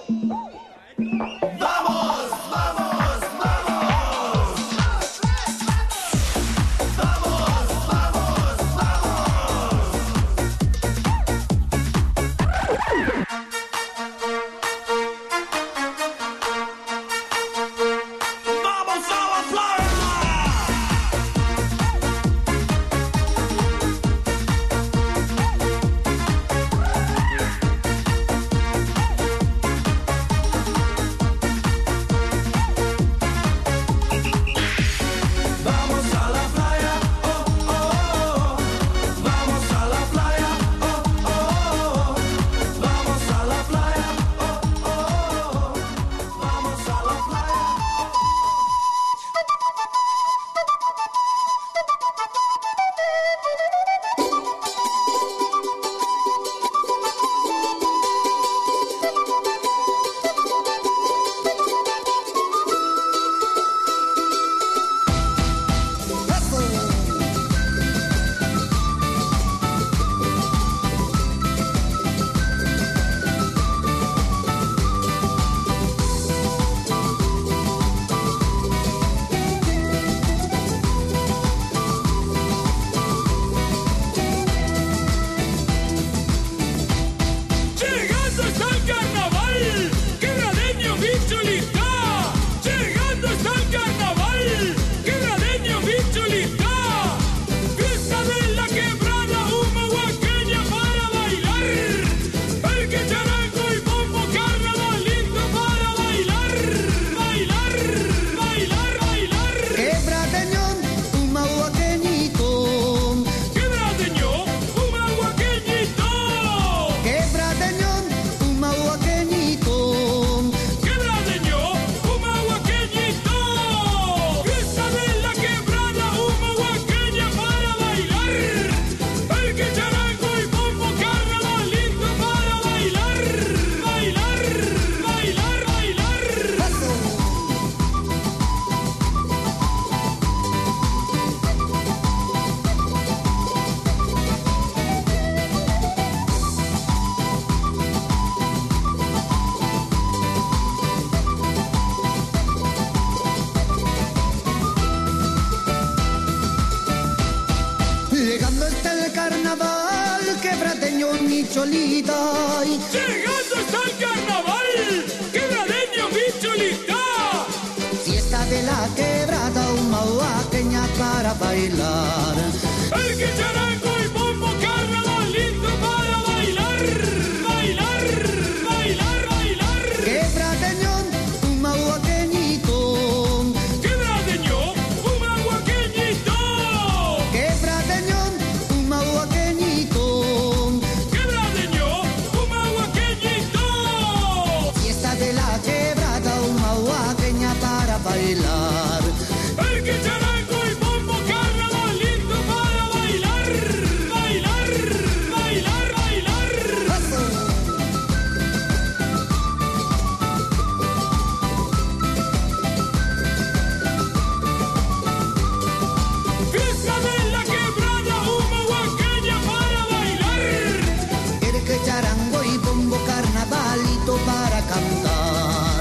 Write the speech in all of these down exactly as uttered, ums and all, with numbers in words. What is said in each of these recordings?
Bicholita. Llegando está el carnaval, quebradeño Bicholita. Fiesta de la quebrada, un mauaqueña para bailar. El que charango y bombo, carnaval lindo para bailar. Bailar, bailar, bailar. Quebradeñón, un mauaqueñito. Quebradeño, un mauaqueñito. Quebradeñón, un mauaqueñito. Quebradeño, un mauaqueñito. Fiesta de la quebrada, un mauaqueña para bailar. El que charango y bombo, carnaval lindo para bailar. Bailar, bailar, bailar. Fiesta de la quebrada, un mauaqueña para bailar. El que charango y bombo, carnavalito para cantar.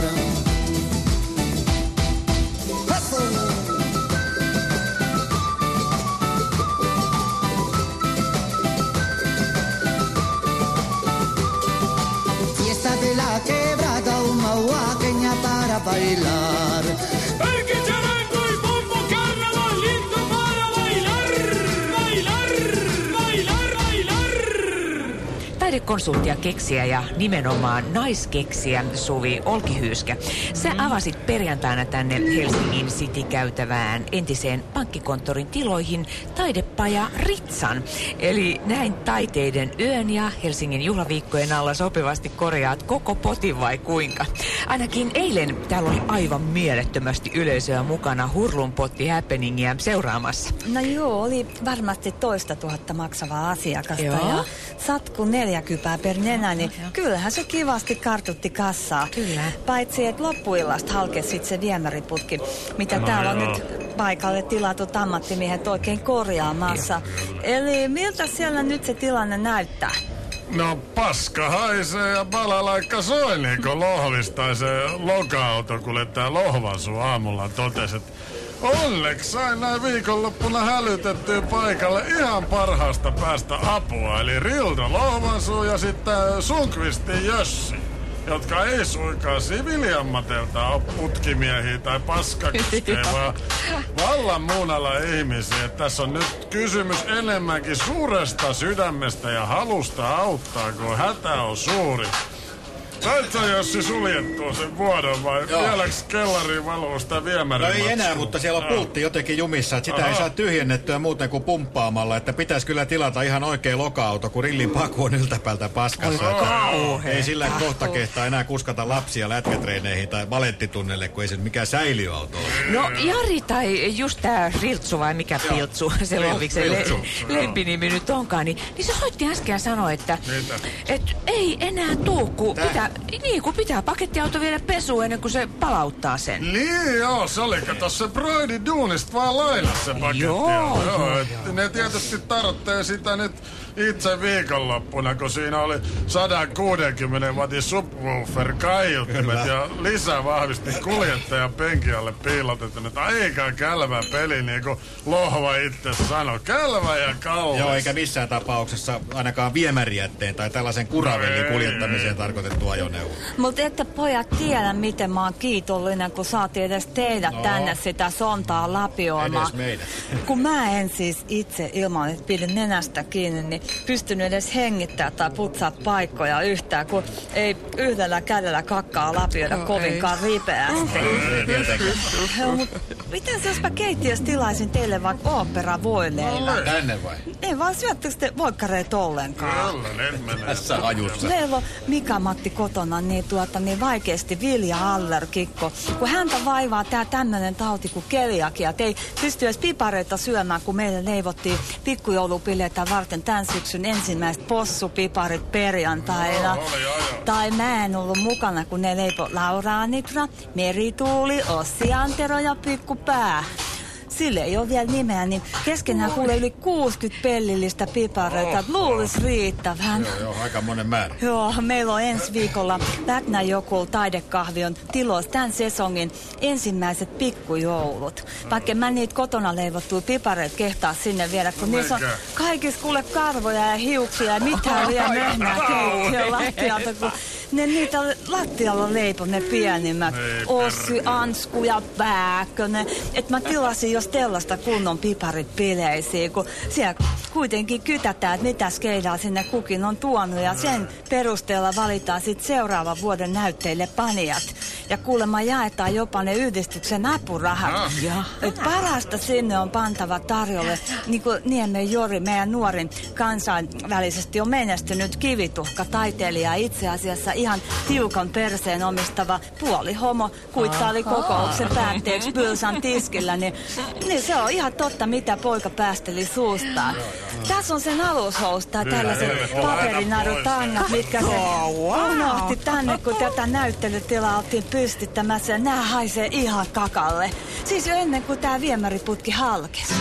Fiesta de la quebrada, un mauaqueña para bailar. El que charango y bombo, carnaval lindo para bailar. Bailar, bailar, bailar. Taidekonsultti ja keksijä ja nimenomaan naiskeksijä Suvi Olkihyyskä. Sä avasit perjantaina tänne Helsingin City-käytävään entiseen pankkikonttorin tiloihin taidepaja Ritsan. Eli näin taiteiden yön ja Helsingin juhlaviikkojen alla sopivasti korjaat koko potin vai kuinka? Ainakin eilen täällä oli aivan mielettömästi yleisöä mukana hurlunpotti happeningia seuraamassa. No joo, oli varmasti toista tuhatta maksavaa asiakasta Joo. ja satku neljä kypää per nenä, niin kyllähän se kivasti kartutti kassaa. Kyllä. Paitsi, että loppuillasta halkesi sit se viemäriputki, mitä No täällä on joo. nyt paikalle tilatut ammattimiehet oikein korjaamassa. Eli miltä siellä nyt se tilanne näyttää? No paska haisee ja balalaikka soi niinku lohvistaisee loka-auto kuljettaa Lohvansu aamulla totesi, että onneksi sain näin viikonloppuna hälytettyä paikalle ihan parhaasta päästä apua, eli Rildo Lohvansu ja sitten Sunkvistin Jössi, jotka ei suinkaan siviiliammatilta ole putkimiehiä tai paskakuskeja, vaan vallan muun alan ihmisiä. Tässä on nyt kysymys enemmänkin suuresta sydämestä ja halusta auttaa, kun hätä on suuri. Sait sä Jossi suljettua sen vuodon vai Joo. vieläks kellariin valuu sitä viemärin? No ei enää, mutta siellä on pultti jotenkin jumissa, että sitä Aha. ei saa tyhjennettyä muuten kuin pumppaamalla, että pitäisi kyllä tilata ihan oikea loka-auto, kun Rillin paku on yltäpäältä paskassa. Ei sillä kohta kehtaa enää kuskata lapsia lätkätreeneihin tai balettitunnelle, kun ei se mikään säiliöauto ole. No Jari tai just tää Riltsu vai mikä Piltsu, se Lohviksen le- Riltsu. lempinimi nyt onkaan, niin, niin se soitti äsken sanoa, että et ei enää tuu, kun pitää, niin, kun pitää pakettiauto viedä pesuun ennen kuin se palauttaa sen. Niin joo, se oli kato se Broidi duunista vaan lainasi se paketti. Joo, joo, et ne tietysti tarvitsee sitä nyt itse viikonloppuna, kun siinä oli sata kuusikymmentä wattin subwoofer kaiuttimet ja lisävahvisti kuljettajan penkin alle piilotettu. Että aika kälvä peli, niin kuin Lohva itse sanoi. Kälvä ja kallis. Joo, eikä missään tapauksessa ainakaan viemärijätteen tai tällaisen kuravellin No ei, kuljettamiseen ei. tarkoitettu ajoneuvo. Mutta ette pojat tiedä, miten mä oon kiitollinen, kun saatiin edes teidät No. tänne sitä sontaa lapioimaan. Edes meidät. Kun mä en siis itse ilman, että pidin nenästä kiinni, niin pystynyt edes hengittää tai putsaa paikkoja yhtään, kun ei yhdellä kädellä kakkaa lapioida no, kovinkaan ei. ripeästi. Ei tietenkään. Joo, mut mitäs jos mä keittiössä tilaisin teille vaikka ooperavoileivän? Tänne vai? Ei vaan syöttekö te voikkareita ollenkaan? Kyllä, nyt menee. Tässä hajussa. Meillä on Mika-Matti kotona niin, tuota, niin vaikeasti vilja-allergikko, kun häntä vaivaa tää tämmönen tauti kuin keliakia, et ei pysty edes pipareita syömään, kun meille leivottiin pikkujoulupileitä varten tämän syksyn ensimmäiset possupiparit perjantaina. Joo, oli, joo, joo. Tai mä en ollut mukana, kun ne leipo Laura Anitra, Merituuli, Ossi Antero ja Pikkupää. Sille ei ole vielä nimeä, niin keskenään kuulee yli kuusikymmentä pellillistä pipareita, että luulisi riittävän. Joo, joo, aika monen määrä. Joo, meillä on ensi viikolla Vätnä Jokul taidekahvion tilos tämän sesongin ensimmäiset pikkujoulut. Vaikka mä niitä kotona leivottuja pipareita kehtaa sinne viedä, kun niissä on kaikissa kuule karvoja ja hiuksia ja mitään vielä möhnää keittiön lattialta, kun ne niitä lattialla leipon ne pienimmät. Ossi, Ansku ja Pääkkönen. Et mä tilasin jos tällaista kunnon piparit bileisiin, kun siellä kuitenkin kytätään, että mitä skeidaa sinne kukin on tuonut ja sen perusteella valitaan sitten seuraavan vuoden näytteille panijat. Ja kuulemma jaetaan jopa ne yhdistyksen apurahat. Ja. Et parasta sinne on pantava tarjolle, niin kuin Niemen Jori, meidän nuorin kansainvälisesti on menestynyt kivituhka taiteilija, itse asiassa ihan tiukan perseen omistava puolihomo, kuittaali kokouksen päätteeksi Pylsän tiskillä, niin, niin se on ihan totta, mitä poika päästeli suustaan. Tässä on sen alushousta ja tällaiset paperinarut-tangat, mitkä se unohti tänne, kun tätä näyttelytilaa oltiin pystyttämässä. Nää haisee ihan kakalle. Siis jo ennen kuin tää viemäriputki halkesi.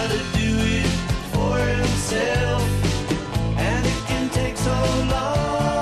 And it can take so long.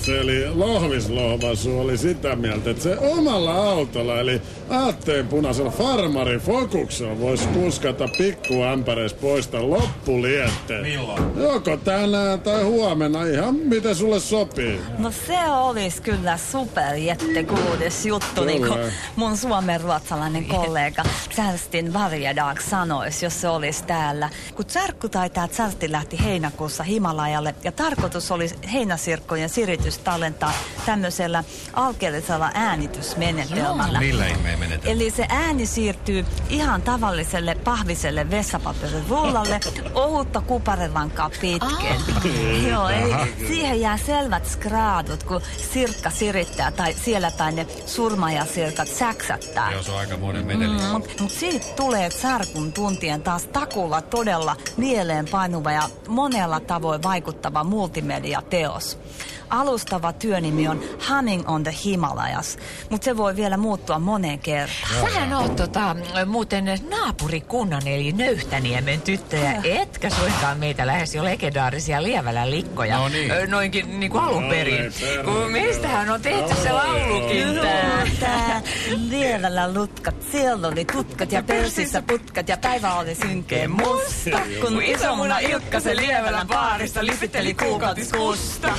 itse, eli lohvislohvasu, oli sitä mieltä, että se omalla autolla, eli aatteenpunaisella farmarin Focuksella voisi kuskata pikkuämpäreis poista loppulietteen. Milloin? Joko tänään tai huomenna, ihan miten sulle sopii. No se olisi kyllä superjättekuudes juttu, niin kuin mun suomenruotsalainen kollega Kerstin Varjedag sanoisi, jos se olisi täällä. Kun Tsärkku tai tää Tsärti lähti heinäkuussa Himalajalle ja tarkoitus oli heinäsirkkojen siritys tallentaa tämmöisellä alkeellisella äänitysmenetelmällä. Millä ihmeen menetelmällä? Eli se ääni siirtyy ihan tavalliselle pahviselle vessapaperin rullalle ohutta kuparelankaa pitkin. Joo, eli siihen jää selvät skraadut, kun sirkka sirittää tai siellä päin ne surmaajasirkat säksättää. Joo, se on aika monen menetelmä. Mm, Mutta mut siitä tulee Tsärkun tuntien taas takulla todella mieleenpainuva ja monella tavoin vaikuttava multimediateos. Alustava työnimi on Humming on the Himalayas, mutta se voi vielä muuttua moneen kertaan. Sähän oot tota, muuten naapurikunnan eli Nöyhtäniemen tyttöjä, etkä suinkaan meitä lähes jo legendaarisia Lievälän likkoja. No niin. Ö, Noinkin niinku alun perin. Kun meistähän on tehty se laulukin tää. Tää Lievälän lutkat, siellä oli tutkat ja persissä putkat ja päivä oli synkeä musta. Kun isomuna Ilkka se Lievälän baarissa lipitteli kuukautiskusta.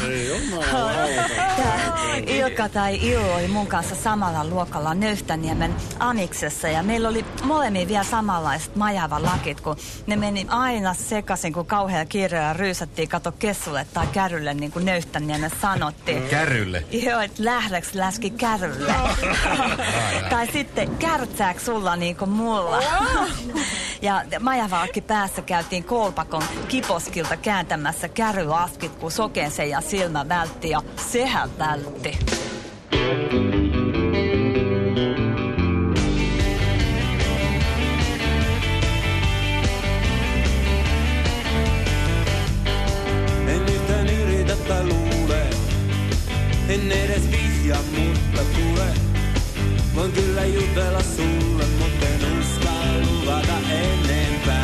Tää Ilkka tai Iu oli mun kanssa samalla luokalla Nöyhtäniemen Amiksessa ja meillä oli molemmin vielä samanlaiset majavalakit, kun ne meni aina sekaisin, kun kauhean kiireellä ryysättiin kato kessulle tai kärrylle, niin kuin Nöyhtäniemen sanottiin. Kärrylle? Joo, että lähdeks läski kärrylle. Tai sitten kärtsääks sulla niin kuin mulla. Ja majavalakki päässä käytiin Kolpakon Kiposkilta kääntämässä kärryaskit, kun Sokensen ja silmä vältti ja sehän vältti. En yhtään yritä tai luule, en edes vihjaa, mutta kuule. Voin kyllä jutella sulle, mutta en uskalla luvata enempää.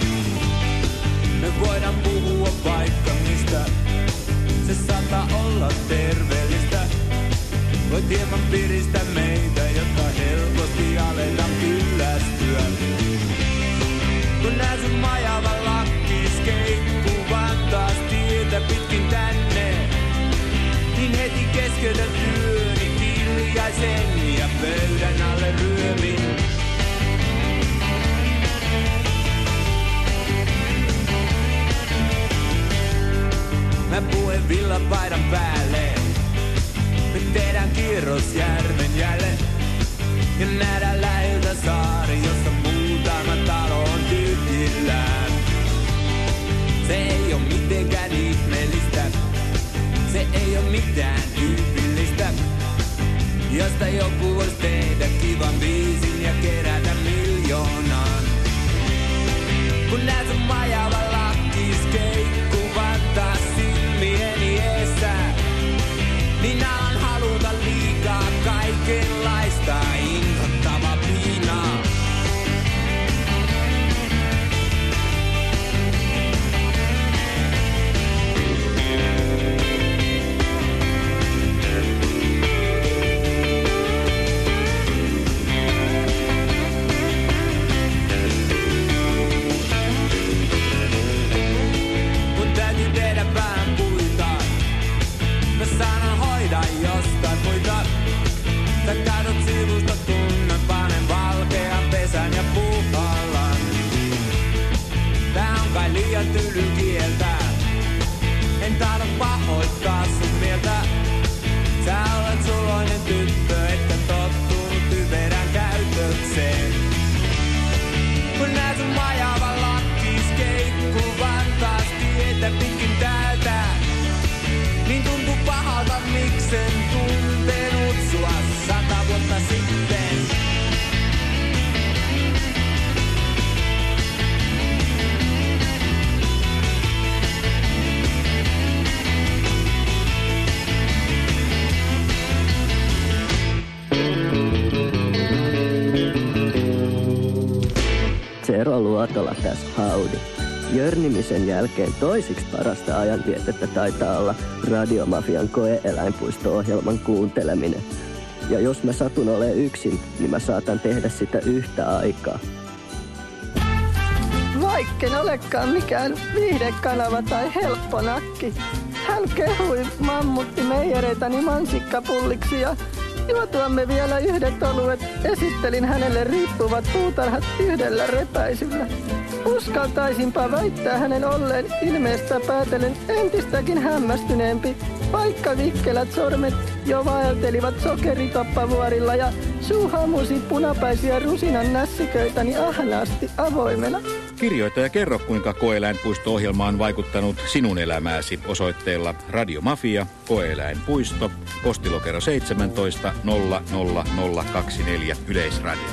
Me voidaan puhua vaikka mistä, se saattaa olla terveellistä. Voit hieman piristä meitä, jotta helposti aletaan kyllästyä. Kun nää sun majavan lakkis keikkuvan taas tietä pitkin tänne, niin heti keskeytän työni hiljaisen ja pöydän alle ryömin. Mä puen villapaidan päälle. Me tehdään kierros järven jälle. Ja nähdään läheltä saari, jossa muutama talo on tyhjillään. Se ei oo mitenkään ihmeellistä. Se ei oo mitään tyypillistä. Josta joku vois tehdä kivan biisin ja kerätä miljoonan. Kun näet sun majavan lakkis keikkuvan taas silmieni eessä, niin alan haluta liikaa kaikenlaista inhottavaa piinaa. Sanan hoida jostain muita. Sä katsot sivusta, tunnen, panen valkean pesän ja puhallan. Tää on kai liian tyly kieltä. En tahdo pahoittaa sun mieltä. Sä olet suloinen tyttö, että tottunut typerän käytökseen. Kun näet sun majavan lakkis keikkuvan taas tietä pitkin täältä, niin tuntuu pahalta, miksen tuntenut sua sata vuotta sitten. Tero Luotola tässä, howdy. Jörnimisen jälkeen toisiksi parasta ajanvietettä taitaa olla Radiomafian koe-eläinpuisto-ohjelman kuunteleminen. Ja jos mä satun olemaan yksin, niin mä saatan tehdä sitä yhtä aikaa. Vaikken olekaan mikään viihdekanava tai helpponakki. Hän kehui mammutti meijereitäni mansikkapulliksi ja juotuamme vielä yhdet oluet esittelin hänelle riippuvat puutarhat yhdellä repäisyllä. Uskaltaisinpa väittää hänen olleen ilmeestä päätellen entistäkin hämmästyneempi, vaikka vikkelät sormet jo vaeltelivat sokeritoppavuorilla ja suu hamusi punapäisiä rusinan nässiköitäni ahnaasti avoimena. Kirjoita ja kerro, kuinka koe-eläinpuisto-ohjelma on vaikuttanut sinun elämääsi osoitteella Radiomafia, Koe-eläinpuisto, postilokero seitsemäntoista nolla nolla nolla kaksikymmentäneljä Yleisradio.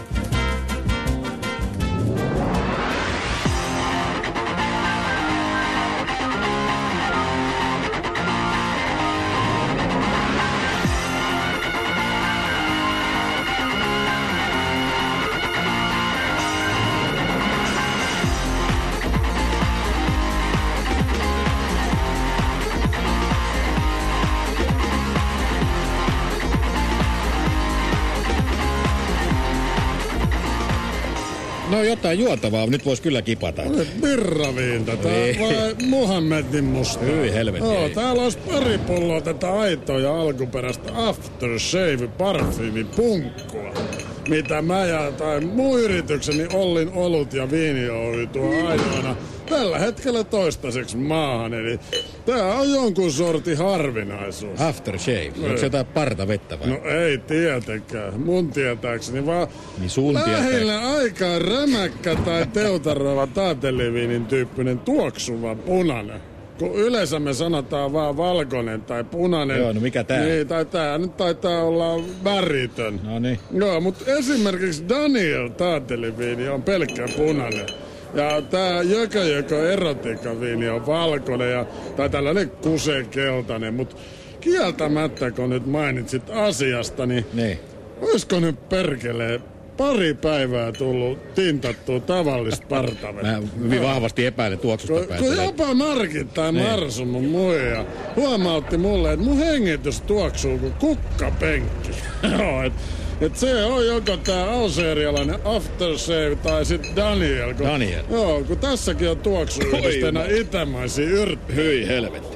No jotain juotavaa, nyt vois kyllä kipata. Birraviinta, tää vai Muhammedin musta. Hyi helvetti. Joo, täällä olisi pari pulloa tätä aitoa ja alkuperäistä aftershave parfyymipunkkua. Mitä mä ja tai muu yritykseni Ollin olut ja viini Oy tuo ainoana tällä hetkellä toistaiseksi maahan. Eli tää on jonkun sortin harvinaisuus. Aftershave? Onko se jotain partavettä vai? No ei tietenkään. Mun tietääkseni vaan niin sun lähellä aikaa rämäkkä tai teutaroiva taateliviinin tyyppinen tuoksuva punainen. Kun yleensä me sanotaan vaan valkoinen tai punainen. Joo, no mikä tää? Niin, tai tää nyt taitaa olla väritön. No niin. Joo, mutta esimerkiksi Daniel taateliviini on pelkkä punainen. Ja tää Jökö Jökö erotiikkaviini on valkoinen ja, tai tällainen kusekeltainen. Mutta kieltämättä, kun nyt mainitsit asiasta, niin, niin. Olisiko nyt perkelee pari päivää tullut tintattua tavallista partavettä? Mä hyvin vahvasti epäilen tuoksusta kun, päätellä. kun jopa Markit tai Marsu mun muija huomautti mulle, että mun hengitys tuoksuu kuin kukkapenkki. Joo, et, et se on joko tää alseerialainen aftershave tai sit Daniel. Kun, Daniel? Joo, kun tässäkin on tuoksuyhdisteenä itämaisia yrttejä. Hyi helvetti.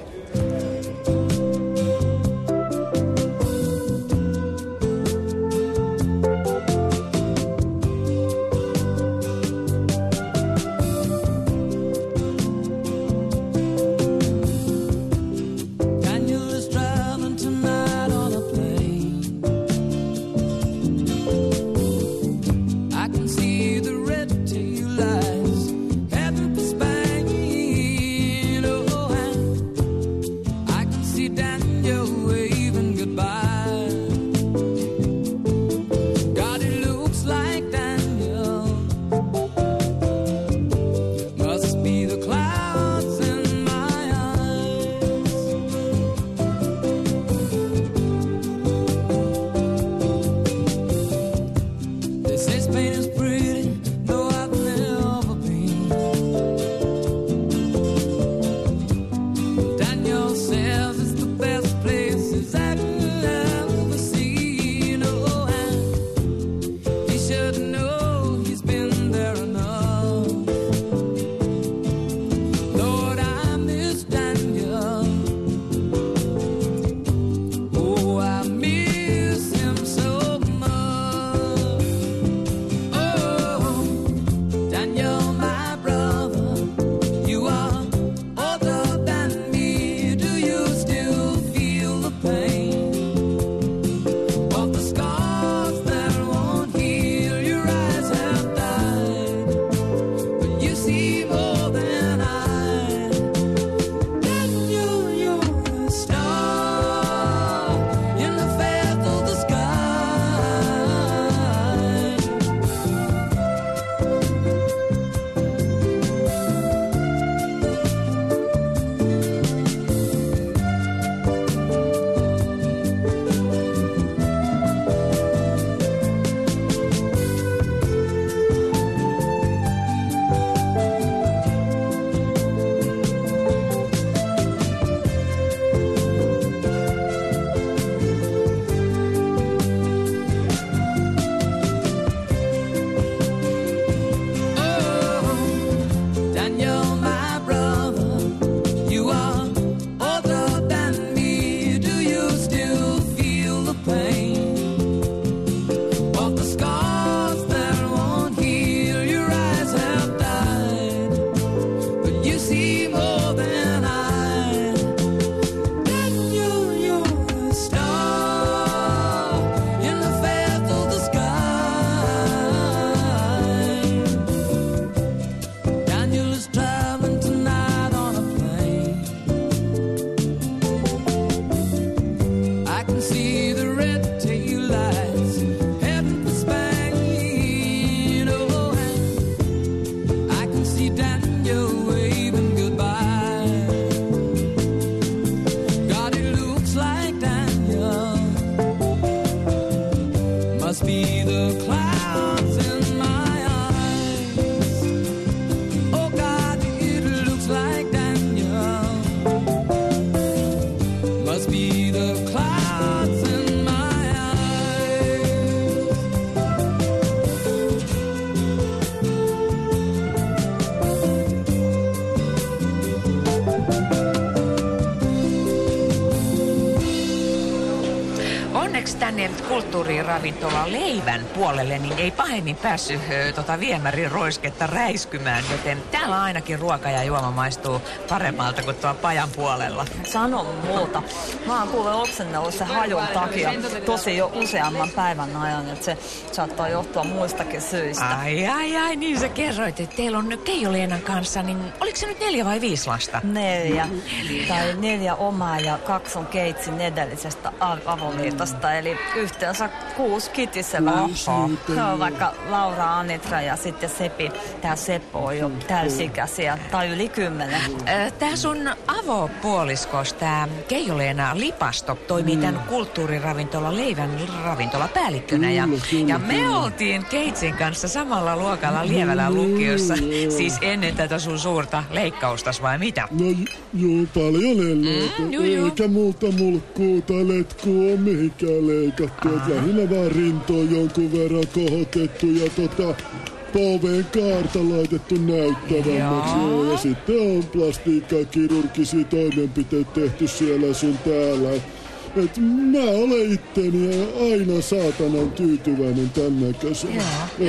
kulttuuriravintola Leivän puolelle, niin ei pahemmin päässyt ö, tota viemärin roisketta räiskymään, joten täällä ainakin ruoka ja juoma maistuu paremmalta kuin tuolla pajan puolella. Sano muuta. Mä oon kuule oksennellut sen hajun takia tosi jo useamman päivän ajan, että se saattaa johtua muistakin syistä. Ai, ai, ai, niin sä kerroit, että teillä on Keijo-Leenan kanssa, niin oliko se nyt neljä vai viisi lasta? Neljä. Tai neljä omaa ja kaksi on Keitsin edellisestä av- avoliitosta, eli yhteensä kuusi kitisevää. Se on vaikka Laura, Anitra ja sitten Sepi. Tää Seppo on jo täysikäisiä, tai yli kymmenen. Tää sun avopuoliskos, tää Keijo-Leena Lipasto, toimii tän kulttuuriravintola Leivän ravintolapäällikkönä. Ja, ja me oltiin Keitsin kanssa samalla luokalla Lievälän lukiossa, siis ennen tätä sun suurta leikkaustas vai mitä? No joo, paljon elää. Mm, joo, joo. Eikä multa mulkkuu tai letkuu on mihinkään leikattu. Et lähinnä vaan rintoon jonkun verran kohotettu ja tota polveen kaarta laitettu näyttävämmäksi. Joo. Ja sitten on plastiikkaa kirurgisia toimenpiteitä tehty siellä sun täällä. Et mä olen itteni aina saatanan tyytyväinen tän näköisen.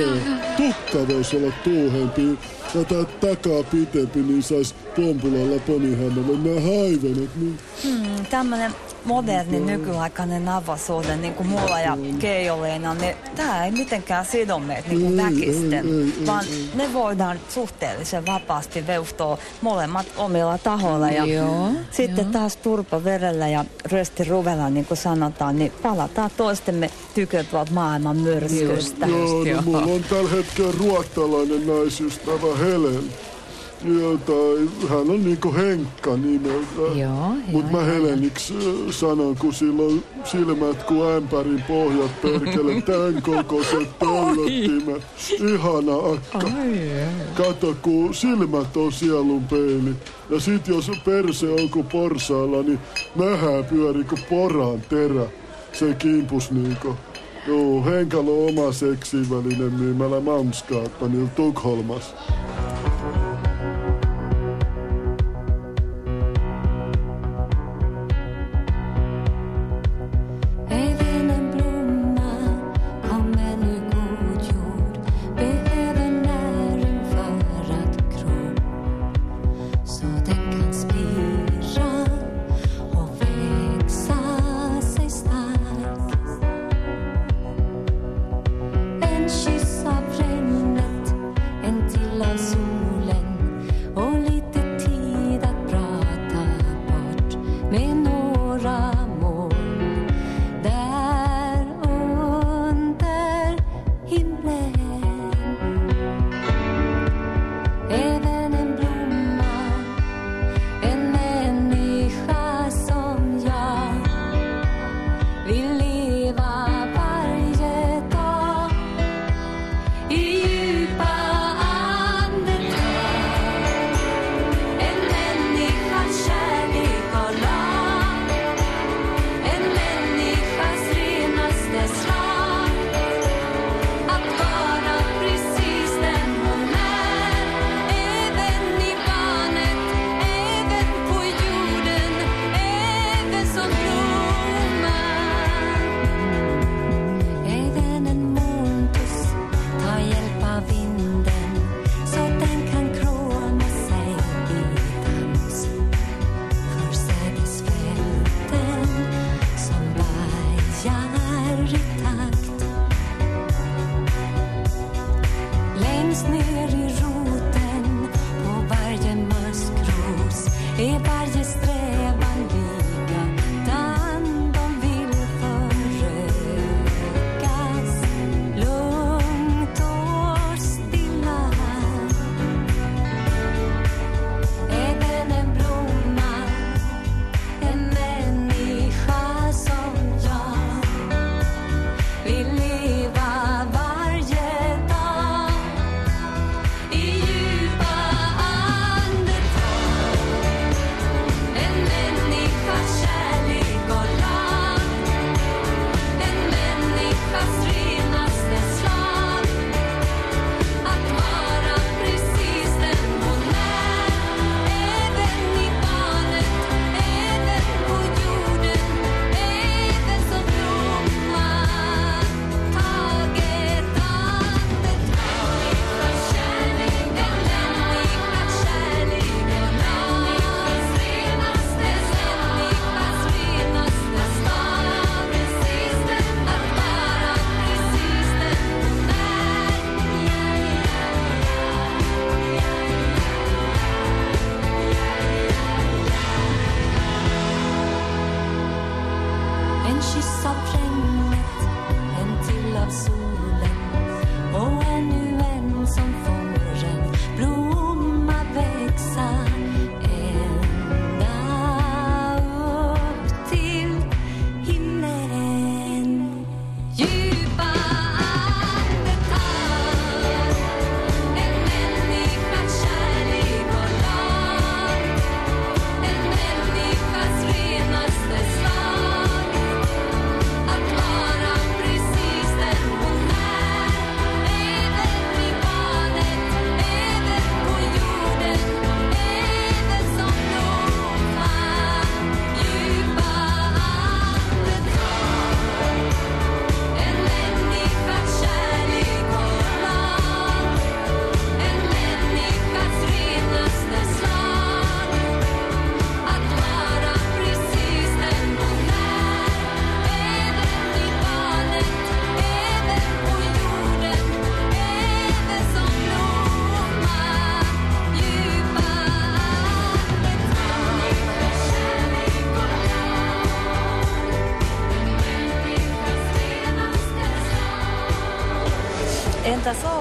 Tukka voisi olla tuuhempi ja tää takaa pitempi, niin sais pompulalla pomihännälle nää haivenet. Niin. Hmm, tämmönen moderni nykyaikainen avosuhde, niin kuin mulla ja Keijo-Leena, niin tää ei mitenkään sido meitä niin kuin väkisten, ei, ei, vaan ei, ne voidaan suhteellisen vapaasti veuhtoa molemmat omilla tahoilla. Ja joo, sitten joo. taas turpa verellä ja rösti ruvella, niin kuin sanotaan, niin palataan toistemme tykö tuolta maailman myrskystä. Joo, joo, no mulla on tällä hetkellä ruottalainen naisystävä Helen. Joo, tai hän on niinku Henkka nimeltä. Joo, Mut mä Heleniksi sanon, kun sillä on silmät kuin ämpärin pohjat, perkele, tän kokoiset pöllöttimet. Ihana akka. Kato, kun silmät on sielun peili. Ja sit jos perse on kuin porsaalla, niin mähää pyöri kuin poran terä. Se kimpus niinku. Joo, Henkalla on oma seksivälinen myymällä Malmskaapanilla Tukholmassa.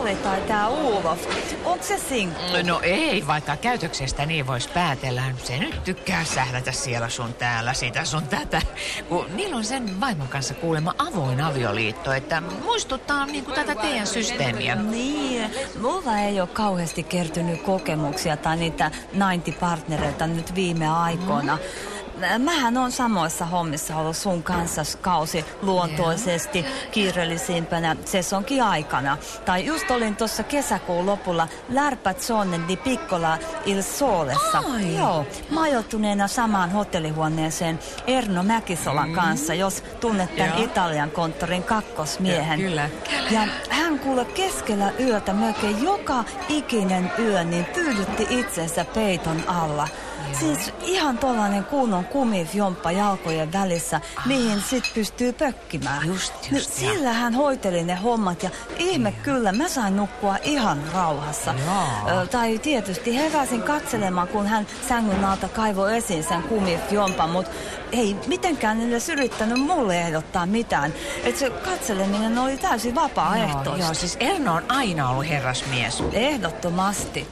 Olli tai tää Ulof. Onko se sinkku? No ei, vaikka käytöksestä niin vois päätellä. Se nyt tykkää sählätä siellä sun täällä, sitä sun tätä. Kun niillä on sen vaimon kanssa kuulemma avoin avioliitto, että muistuttaa niinku tätä teidän systeemiä. Niin, mulla ei ole kauheasti kertynyt kokemuksia tai niitä naintipartnereita nyt viime aikoina. Mm. Mähän on samoissa hommissa ollut sun kanssa kausi luontoisesti kiireellisimpänä sesonkin aikana. Tai just olin tuossa kesäkuun lopulla L'Arpazzone di Piccola il Solessa. Ai. Joo, majoittuneena samaan hotellihuoneeseen Erno Mäkisolan mm. kanssa, jos tunnet tämän Italian konttorin kakkosmiehen. Ja, kyllä. Ja hän kuule keskellä yötä melkein joka ikinen yö, niin tyydytti itsensä peiton alla. Siis ihan tollanen kunnon kumifjomppa jalkojen välissä, mihin sit pystyy pökkimään. Just, just. Sillä hän hoiteli ne hommat ja ihme kyllä, mä sain nukkua ihan rauhassa. Ö, tai tietysti heräsin katselemaan, kun hän sängyn alta kaivoi esiin sen kumifjompan, mut ei mitenkään edes yrittänyt mulle ehdottaa mitään. Et se katseleminen oli täysin vapaaehtoista. Joo, joo, siis Erno on aina ollut herrasmies. Ehdottomasti.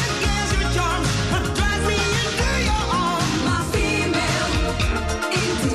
Into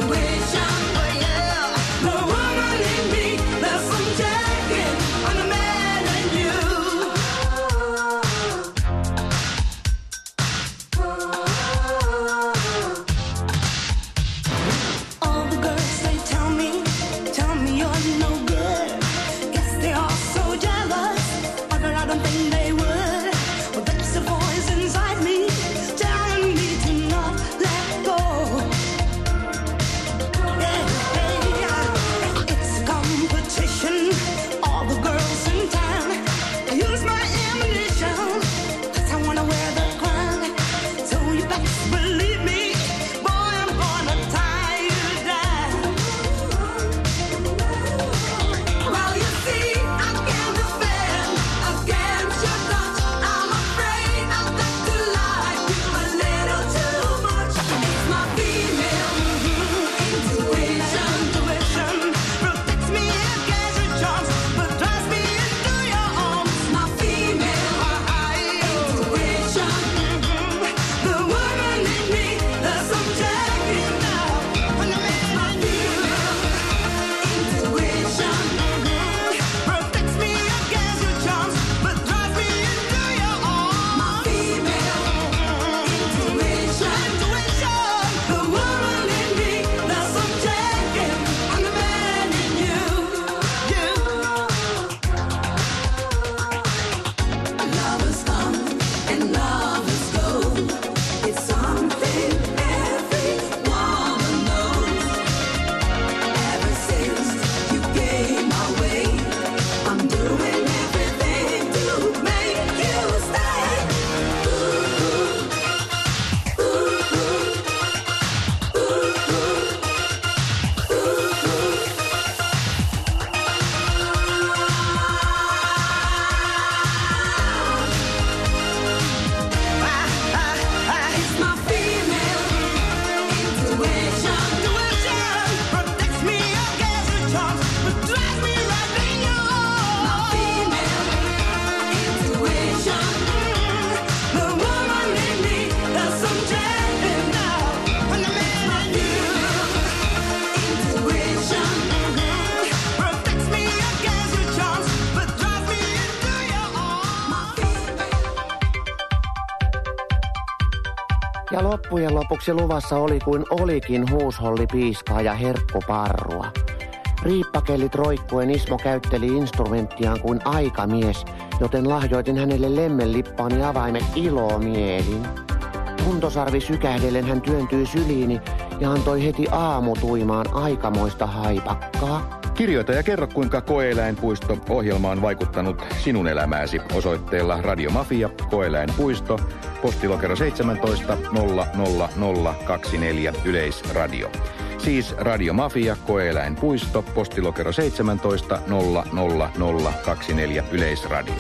loppujen lopuksi luvassa oli kuin olikin huusholli piiskaa ja herkkuparrua. Riippakellit roikkuen Ismo käytteli instrumenttiaan kuin aikamies, joten lahjoitin hänelle lemmenlippaani avaimet ilomielin. Kuntosarvi sykähdellen hän työntyi syliini ja antoi heti aamutuimaan aikamoista haipakkaa. Kirjoita ja kerro, kuinka Koe-eläinpuisto-ohjelma on vaikuttanut sinun elämääsi osoitteella Radiomafia, Koe-eläinpuisto, postilokero seitsemäntoista nolla nolla nolla kaksikymmentäneljä Yleisradio. Siis Radiomafia, Koe-eläinpuisto, postilokero seitsemäntoista nolla nolla nolla kaksikymmentäneljä Yleisradio.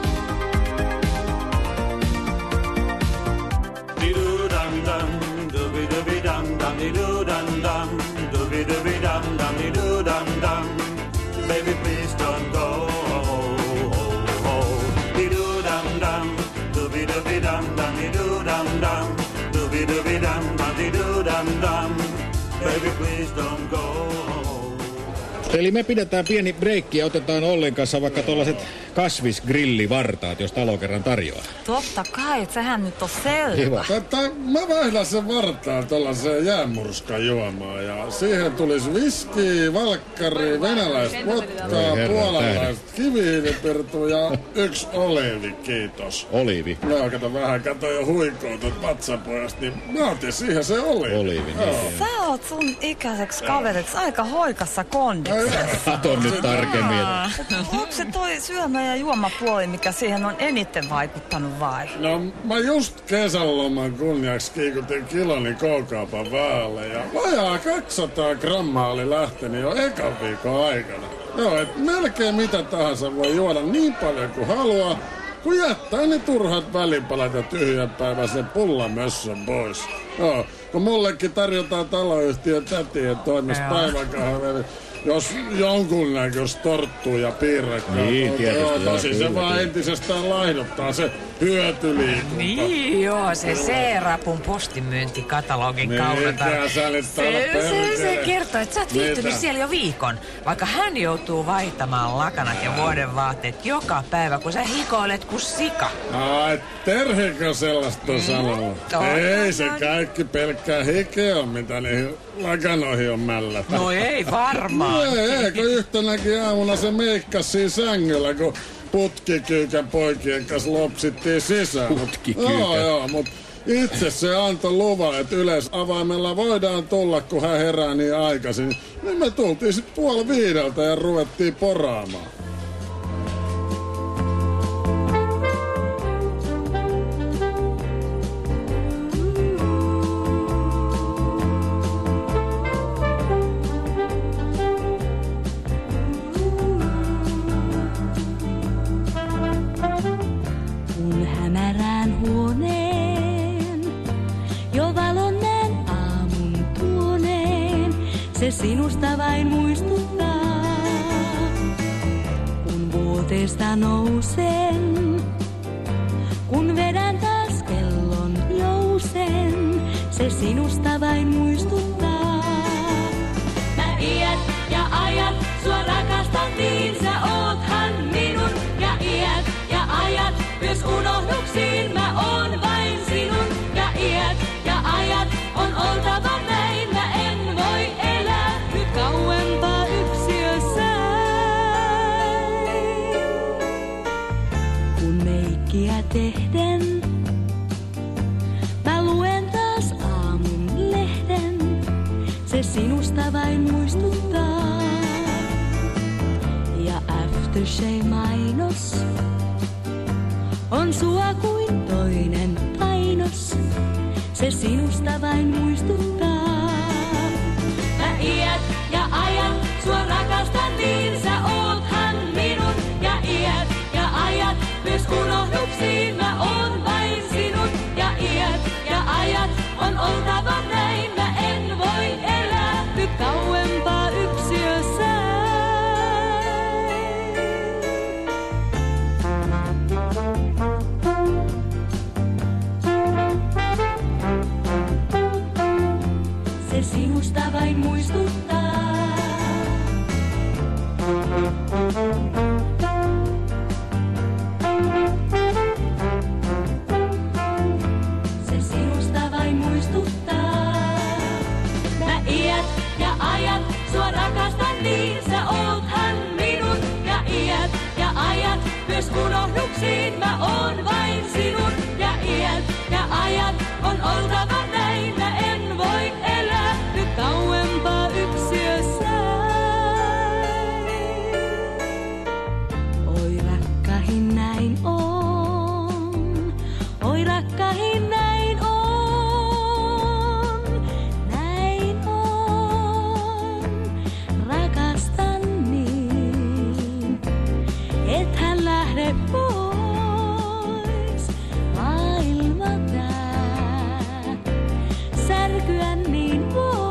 Baby, please don't go. Dee-doo-dum-dum, doo-be-doo-be-dum-dum, dee-doo-dum-dum, doo-be-doo-be-dum-dum, dee-doo-dum-dum. Baby, please don't go. Eli me pidetään pieni breikki ja otetaan Ollen kanssa vaikka tuollaiset kasvisgrillivartaat, jos talo kerran tarjoaa. Totta kai, sehän nyt on selvä. Tätä, mä vaihdan sen vartaan tuollaiseen jäämurskan juomaan ja siihen tulisi viskiä, valkkari, venäläistä vodkaa, puolalaista kivihiilipirtua ja yksi oliivi, kiitos. Oliivi? No, kato vähän, kato jo huikoo tuot patsapojasta, niin mä otin siihen se oliivi. Oliivi, niin. Sä oot sun ikäiseksi kaveriksi aika hoikassa kondiksessa. Kato nyt tarkemmin. Onko se toi syömä ja juomapuoli, mikä siihen on eniten vaikuttanut vai? No mä just kesäloman kunniaksi kiikutin kiloni K-kaupan väälle ja vajaa kaksisataa grammaa oli lähtenyt jo ekan viikon aikana. Joo, et melkein mitä tahansa voi juoda niin paljon kuin haluaa, kun jättää ne turhat välipalat ja tyhjänpäiväisen pullamössön pois. Joo, kun mullekin tarjotaan taloyhtiön tätien toimesta päiväkahveli. Jos jonkunnäköistä torttua ja piirrekkaa. Niin, tietysti. Joo, tosi se vaan entisestään laihduttaa se hyötyliikunta. Niin, joo, se C-rapun postimyyntikatalogin kautta. Se, se, se kertoo, että sä oot viihtynyt siellä jo viikon. Vaikka hän joutuu vaihtamaan lakanat ja vuodenvaatteet joka päivä, kun sä hikoilet kuin sika. Ai, Terhikö sellaista on sanonut? Ei se kaikki pelkkää hikeä on, mitä niihin lakanoihin on mällä. No ei varmaan. No ei, ei, kun yhtenäkin aamuna se meikkasi siinä sängyllä, kun putkikyykän poikien kanssa lopsittiin sisään. Putkikyykän? Joo, joo, mutta itse se antoi luvan, että yleisavaimella voidaan tulla, kun hän herää niin aikaisin. Niin me tultiin sitten puoli viideltä ja ruvettiin poraamaan. Se sinusta vain muistuttaa, kun vuoteesta nousen, kun vedän taas kellon jousen. Se sinusta vain muistuttaa. Mä iät ja ajat, sua rakastan niin, sä oothan minun. Ja iät ja ajat, myös unohduksiin mä oon vain sinun. Ja iät ja ajat, on oltava näin, mä en voi elää nyt kauempaa yksiössä. Kun meikkiä tehden, mä luen taas aamun lehden. Se sinusta vain muistuttaa. Ja aftershave-mainos on sua kuin toinen painos. Se sinusta vain muistuttaa. Mä iät ja ajat, sua rakastan niin, sä oothan minun. Ja iät ja ajat, myös unohduksiin mä oon vain sinun. Ja iät ja ajat, on oltava näin, mä en voi elää nyt kauempaa yksiössä. Se sinusta vain muistuttaa. Se sinusta vain muistuttaa. ajat, sua rakastan niin, sä oothan minun. Ja iät ja ajat, myös unohduksiin mä oon vain sinun. Ja iät ja ajat, on oltava näinä, en voi elää nyt kauempaa yksiössä. Oi rakkahin näin on, oi rakkahin näin on, näin on, rakastan niin, et hän lähde pois maailmalta, särkyä niin pois.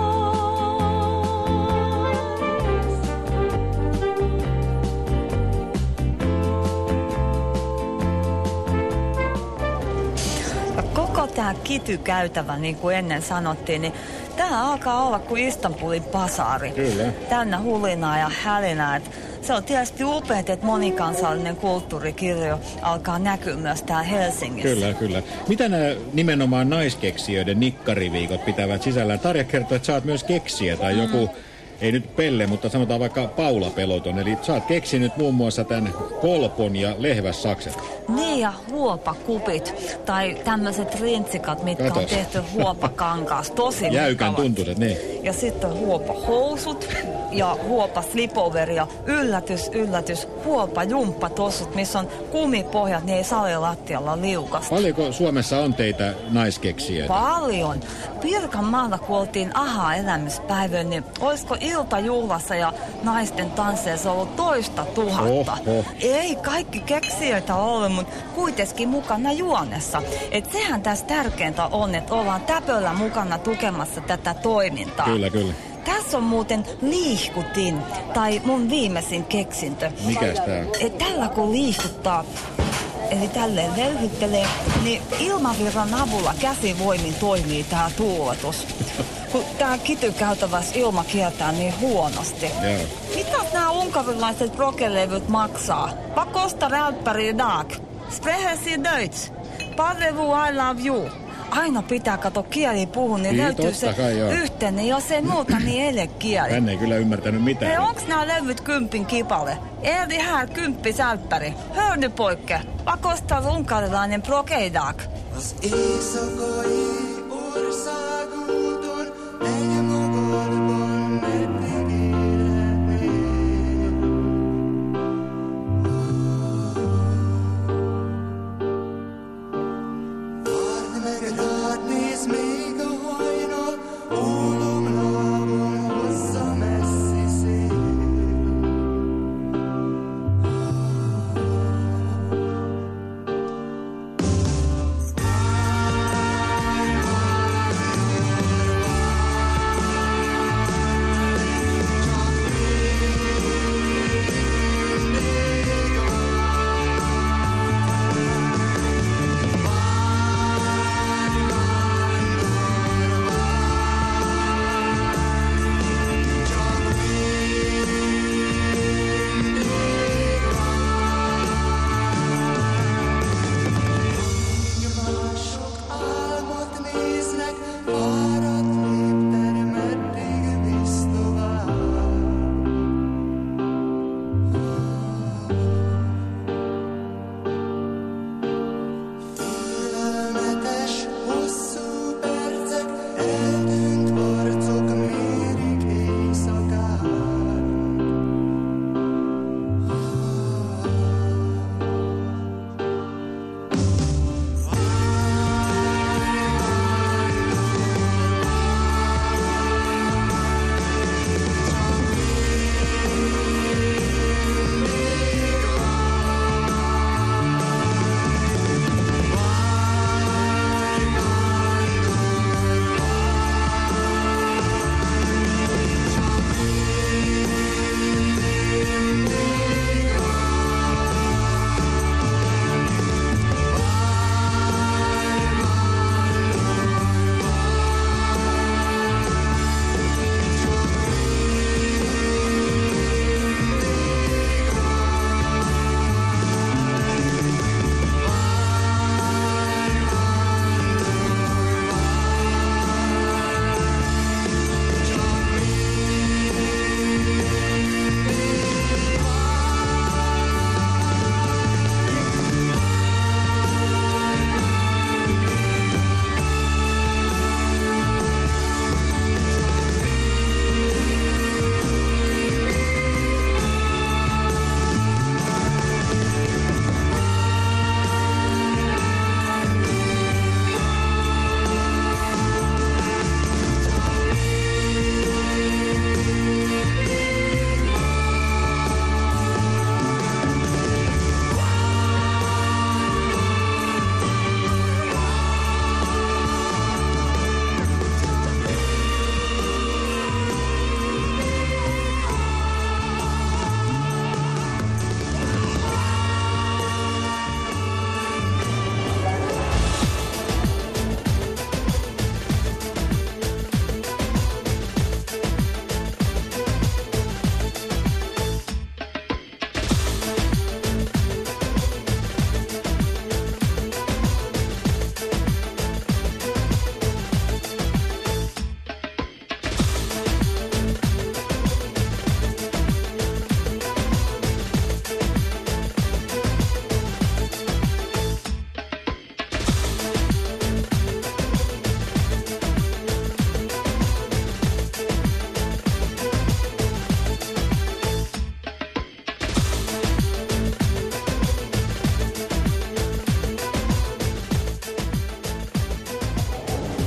Koko tämä kitykäytävä, niin kuin ennen sanottiin, niin tämä alkaa olla kuin Istanbulin basaari. Kyllä. Täynnä hulinaa ja hälinää. Se on tietysti upeat, että monikansallinen kulttuurikirjo alkaa näkyä myös täällä Helsingissä. Kyllä, kyllä. Mitä nämä nimenomaan naiskeksijöiden nikkariviikot pitävät sisällään? Tarja kertoo, että sä oot myös keksijä tai joku, ei nyt Pelle, mutta sanotaan vaikka Paula Peloton. Eli sä oot keksinyt muun muassa tämän kolpon ja lehvässakset. Niin, ja huopakupit tai tämmöiset rintsikat, mitkä Katos. on tehty huopakankaasta. Tosi Jäykän mukavat. tuntuiset, niin. Ja sitten huopahousut ja huopaslipover ja yllätys, yllätys, huopajumppatossut, missä on kumipohjat, niin ei salilattialla liukasta. Paljonko Suomessa on teitä naiskeksijöitä? Paljon. Pirkanmaalla, kun oltiin aha-elämyspäivän, niin olisiko iltajuhlassa ja naisten tansseissa ollut toista tuhatta. Oho. Ei kaikki keksijöitä ole, mutta kuitenkin mukana juonessa. Et sehän tässä tärkeintä on, että ollaan täpöllä mukana tukemassa tätä toimintaa. Kyllä, kyllä. Tässä on muuten liihkutin, tai mun viimeisin keksintö. Mikäs tää on? Et tällä kun liihkuttaa, eli tälleen löyhyttelee, niin ilmavirran avulla käsivoimin toimii tää tuuletus. Kun tää kitykäytävässä ilma kiertää niin huonosti. Joo. Mitä nämä unkarilaiset brokelevyt maksaa? Vad kostar älppäri idag? Sprechen Sie Deutsch? Parlez-vous I love you? Aina pitää kato kieli puhua, niin Niin, löytyy totta se kai, joo. yhteinen. Jos ei muuta, niin elekieli. Hän ei kyllä ymmärtänyt mitään. Hei, onks nää levyt kympin kipale? Är det här kymppi sälppäri? Hör du pojke? Vad kostar unkarilainen broke idag?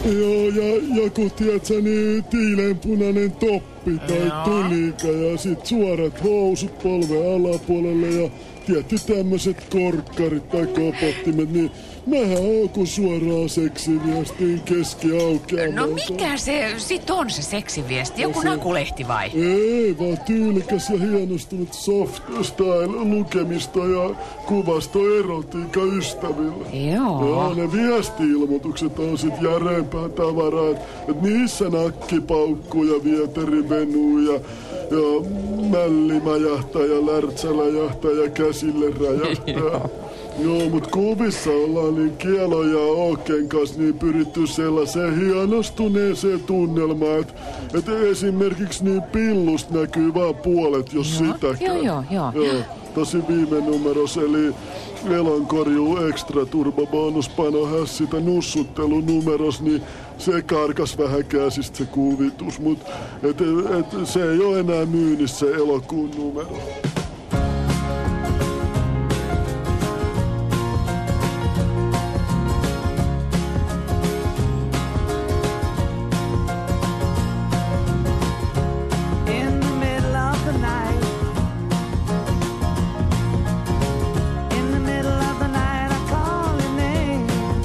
Joo, ja joku, tiedätkö, niin tiilenpunainen toppi tai Joo. tunika ja sit suorat housut polven alapuolelle ja tietty tämmöiset korkkarit tai kopottimet, niin mähän oon kun suoraan seksiviestiin keskiaukeamalta. No mikä se sit on se seksiviesti? Joku No se- nakulehti vai? Ei, vaan tyylikäs ja hienostunut soft style lukemisto ja kuvasto erotiikka ystäville. Joo. Joo, ne viesti-ilmoitukset on sit järeempää tavaraa, että et niissä nakki paukkuu ja vieteri venuu ja, ja mälli mäjähtää ja lärtsä läjähtää ja käsille räjähtää. Joo, mut kuvissa ollaan niin Kielon ja Ooken kanssa niin pyritty sellaiseen hienostuneeseen tunnelmaan, että et esimerkiksi niin pillusta näkyy vaan puolet, jos Joo, sitäkään. joo, joo, joo. joo. Tosi viime numeros, eli Elonkorjuu Extra Turbo bonuspano hässitä nussuttelunumeros, niin se karkas vähän käsistä se kuvitus, mut et, et, se ei ole enää myynnissä se elokuun numero. In the middle of the night, in the middle of the night, I call your name.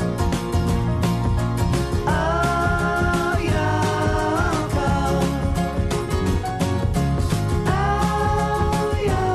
Oh, Yoko. Oh,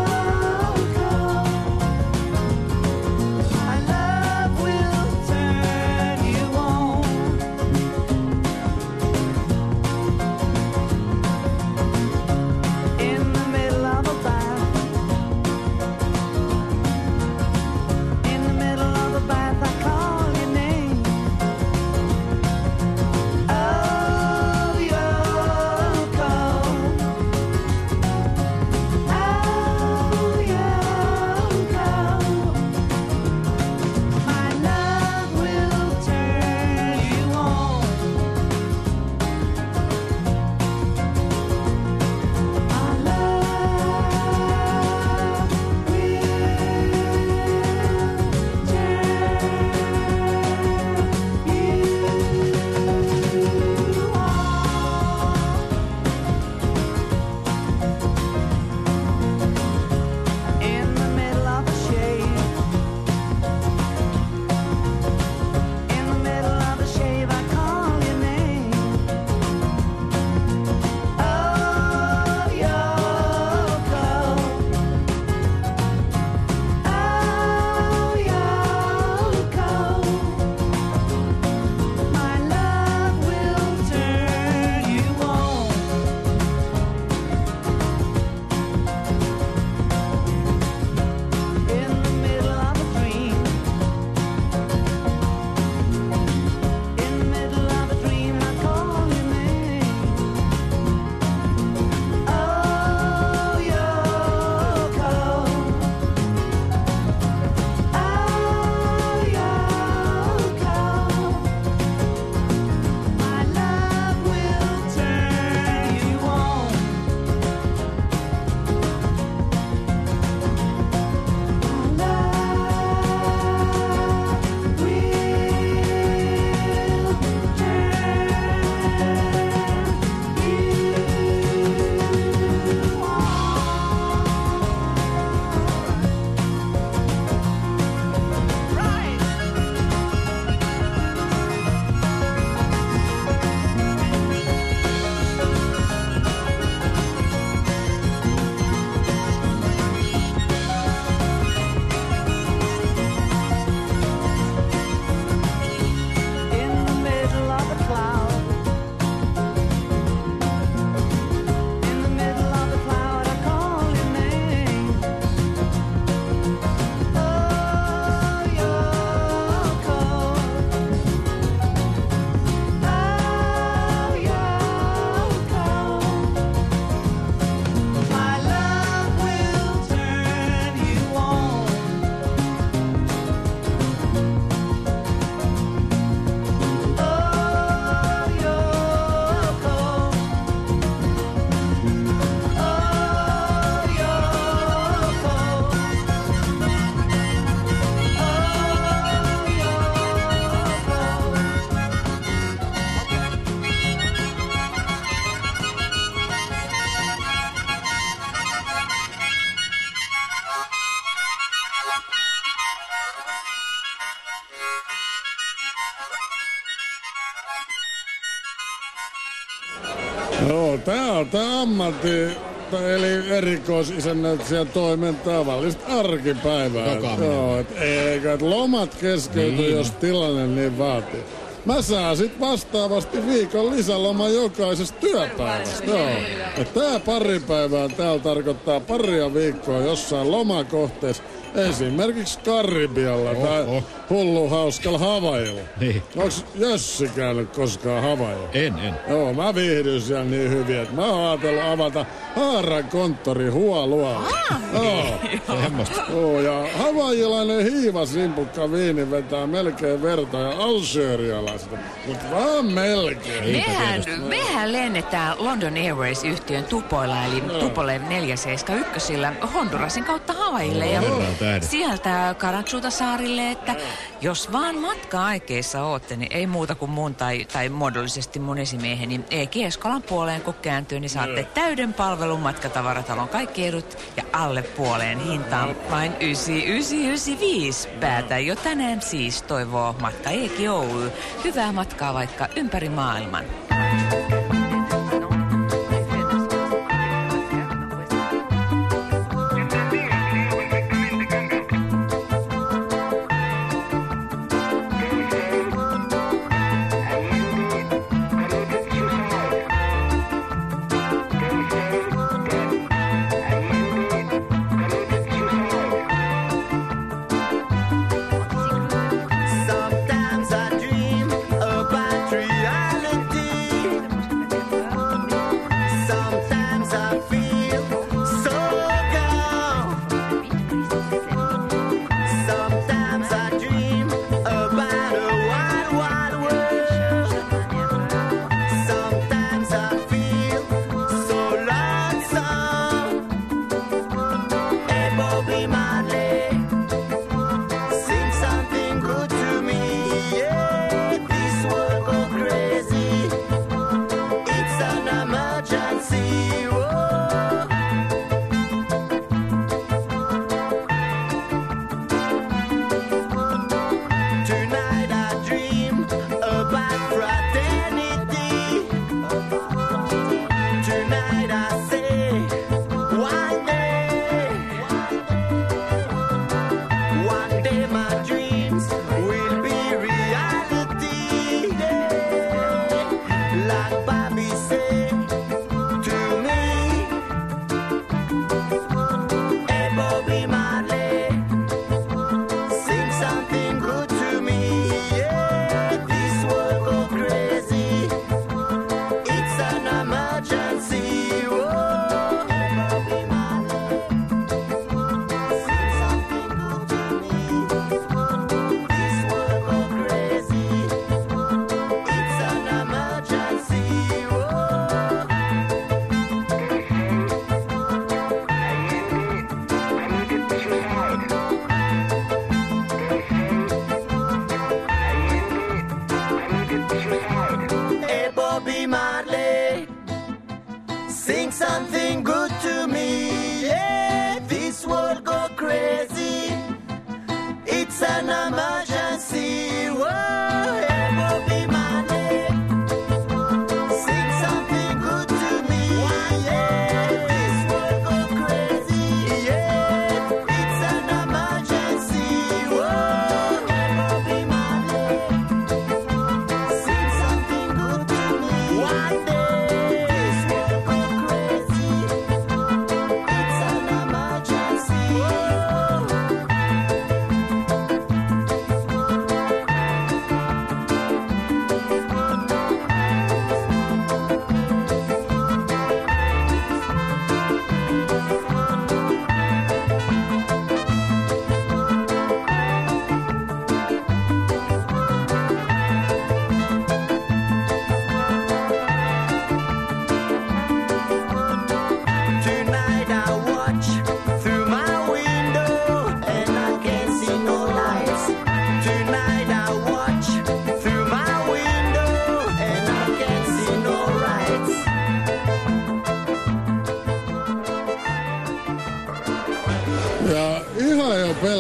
Joo, tää on tää ammatti, eli erikoisisännöitsijän toimen tavallista arkipäivää. Joo, et eikä et lomat keskeyty, niin. Jos tilanne niin vaatii. Mä saan sit vastaavasti viikon lisäloma jokaisesta työpäivästä. Joo. Ja tää pari päivää täällä tarkoittaa paria viikkoa jossain lomakohteessa. Esimerkiksi Karibialla oh, tai oh. hullu hauskalla Havailla. Niin. Onks Jössi käynyt koskaan Havailla? En, en. Joo, mä viihdyn siellä niin hyvin, että mä oon ajatellut avata Haaran konttori Huolualla. Ah, joo. Joo, ja havailainen hiivasimpukka viini vetää melkein verta ja algerialaista. Mut vaan melkein. Mehän, mehän lennetään London Airways-yhtiön tupoilla, eli no. Tupolev neljä seitsemän yksi Hondurasin kautta Havaille. Ja sieltä Karanchuta-saarille, että jos vaan matka-aikeissa ootte, niin ei muuta kuin mun tai, tai muodollisesti mun esimieheni E G Eskolan puoleen, kun kääntyy, niin saatte täyden palvelun matkatavaratalon kaikki edut ja alle puoleen hintaan vain yhdeksän yhdeksän yhdeksän viisi. Päätä jo tänään siis toivoo Matka E G Oy. Hyvää matkaa vaikka ympäri maailman. Sometimes I dream about reality.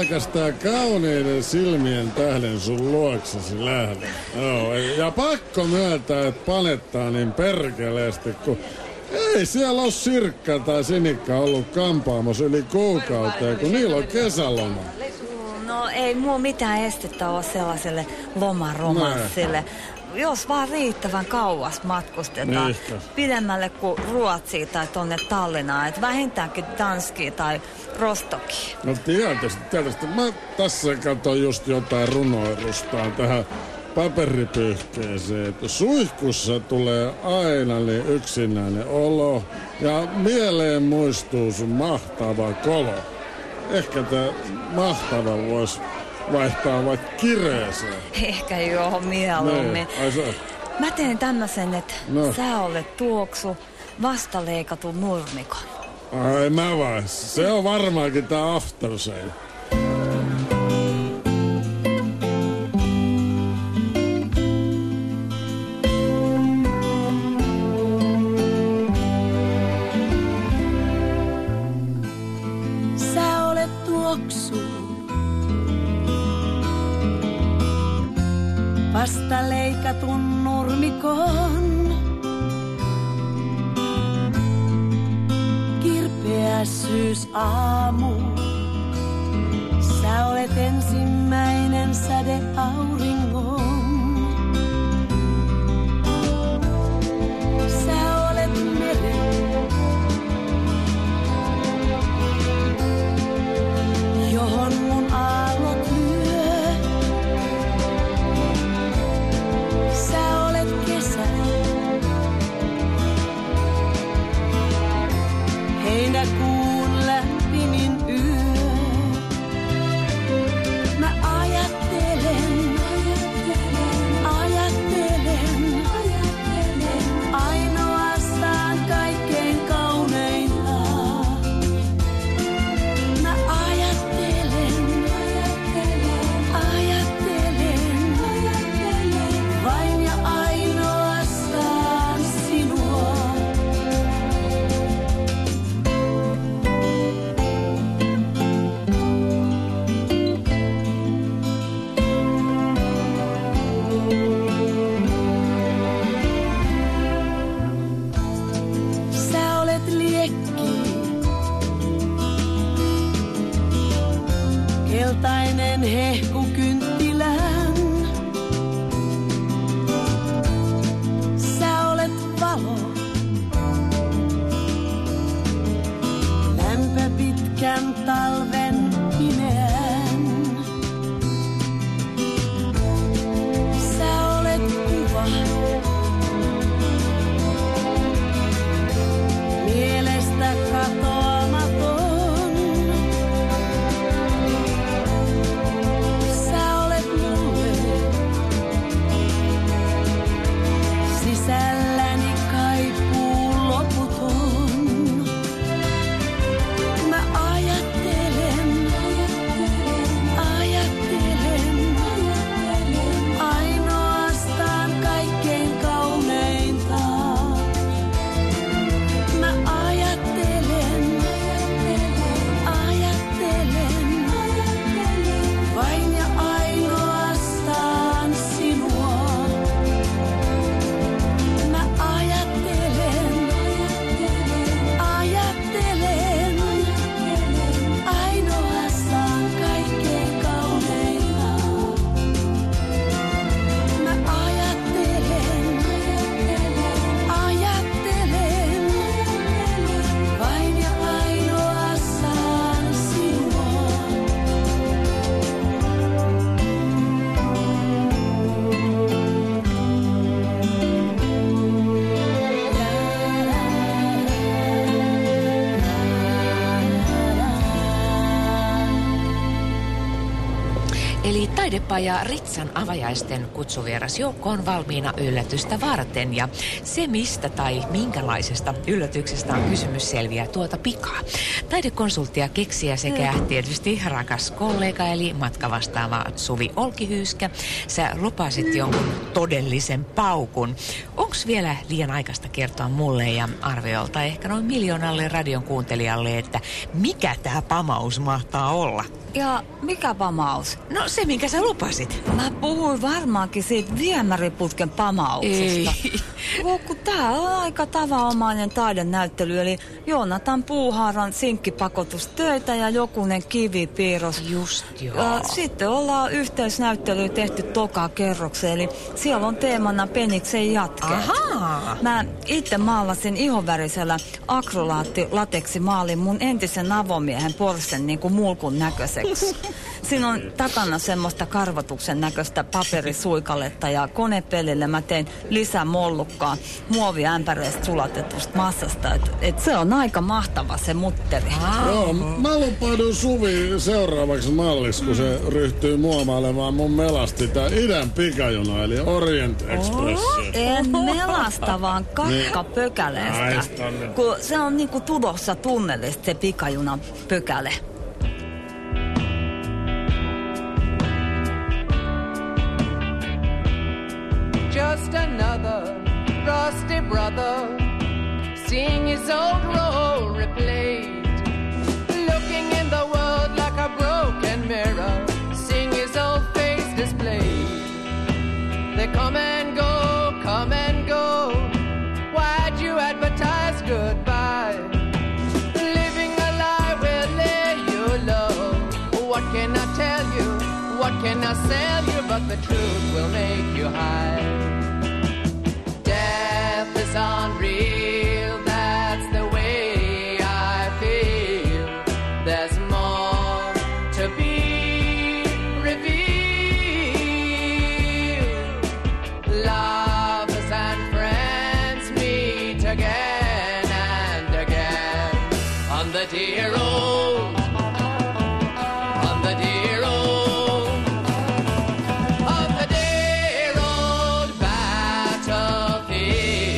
pelkästään kauniiden silmien tähden sun luoksesi lähden. Joo, ja pakko myöntää, että panettaa niin perkeleesti, kun ei siellä ole Sirkka tai Sinikka ollut kampaamassa yli kuukauteen, kun niillä on kesäloma. No ei mua mitään estettä ole sellaiselle lomaromanssille. Jos vaan riittävän kauas matkustetaan. Niistä. Pidemmälle kuin Ruotsiin tai tonne Tallinnaan. Et vähintäänkin Danskiin tai Rostokiin. No tietysti, tietysti. Mä tässä katson just jotain runoirustaan tähän paperipyyhkeeseen, että suihkussa tulee aina niin yksinäinen olo ja mieleen muistuu sun mahtava kolo. Ehkä tää mahtava vois vaihtaa vaikka kireeseen. Ehkä joo, mieluummin. Niin. Ai se. Mä teen tämmösen, että No. sä olet tuoksu vastaleikatun nurmikon. Ai mä vai. Se on varmaankin tää aftershave. Sä olet tuoksu. Vasta leikatun nurmikon. Kirpeä syysaamu. Sä olet ensimmäinen säde auringon. Sä olet meri. Johon mun aallot lyö. Sä olet kesä. Heinäkuun lämpimin yö. Mä ajattelen, ajattelen, ainoastaan kaikkein kauneinta. Mä ajattelen, ajattelen, vain ja ainoastaan sinua. Sä olet liekki, keltainen hehku kynttilän. Sä olet valo, lämpö pitkän talven pimeän. Sä olet kuva, mielestä katoamaton. Sä olet mulle sisälläni kaipuu loputon. Mä ajattelen, ajattelen, ainoastaan kaikkein kauneinta. Mä ajattelen, ajattelen, vain ja ainoastaan sinua. Mä ajattelen, ajattelen, ainoastaan kaikkein kauneinta. Mä ajattelen, ajattelen, vain ja ainoastaan sinua. Eli taidepaja Ritsan avajaisten kutsuvieras joukko on valmiina yllätystä varten. Ja se, mistä tai minkälaisesta yllätyksestä on kysymys, selviää tuota pikaa. Taidekonsultti ja keksijä sekä tietysti rakas kollega eli matkavastaava Suvi Olkihyyskä. Sä lupasit jonkun todellisen paukun. Onks vielä liian aikaista kertoa mulle ja arviolta ehkä noin miljoonalle radion kuuntelijalle, että mikä tää pamaus mahtaa olla? Ja mikä pamaus? No se, minkä sä lupasit. Mä puhuin varmaankin siitä viemäriputken pamauksesta. Ei. Kun tää on aika tavanomainen taidenäyttely, eli Joonatan Puuhaaran sinkkipakotustöitä ja jokunen kivipiirros. Just joo. Ja sitten ollaan yhteisnäyttely tehty toka kerrokseen, eli siellä on teemana Peniksen jatkeet. Ahaa. Mä itse maalasin ihonvärisellä akrolaatti-lateksi maalin mun entisen avomiehen porsen niin kuin mulkun näköiseksi. Siinä on takana semmoista karvotuksen näköistä paperisuikaletta ja konepelille mä tein lisää mollukkaa muoviämpäreistä sulatetusta massasta. Et, et se on aika mahtava se mutteri. Joo, mä lupaudun Suvi seuraavaksi malliksi, kun se ryhtyy muomailemaan mun melasti tää idän pikajuna, eli Orient Express. En melasta, vaan kakkapökäleestä. Kun se on niinku tulossa tunnelista se pikajunan pökäle. Just another rusty brother, seeing his old role replayed, looking in the world like a broken mirror, seeing his old face displayed. They come and go, come and go. Why'd you advertise goodbye? Living a lie will lay you low. What can I tell you? What can I sell you? But the truth will make you high. Death is unreal, that's the way I feel. There's more to be revealed. Lovers and friends meet again and again on the dear old, on the dear old, on the dear old battlefield.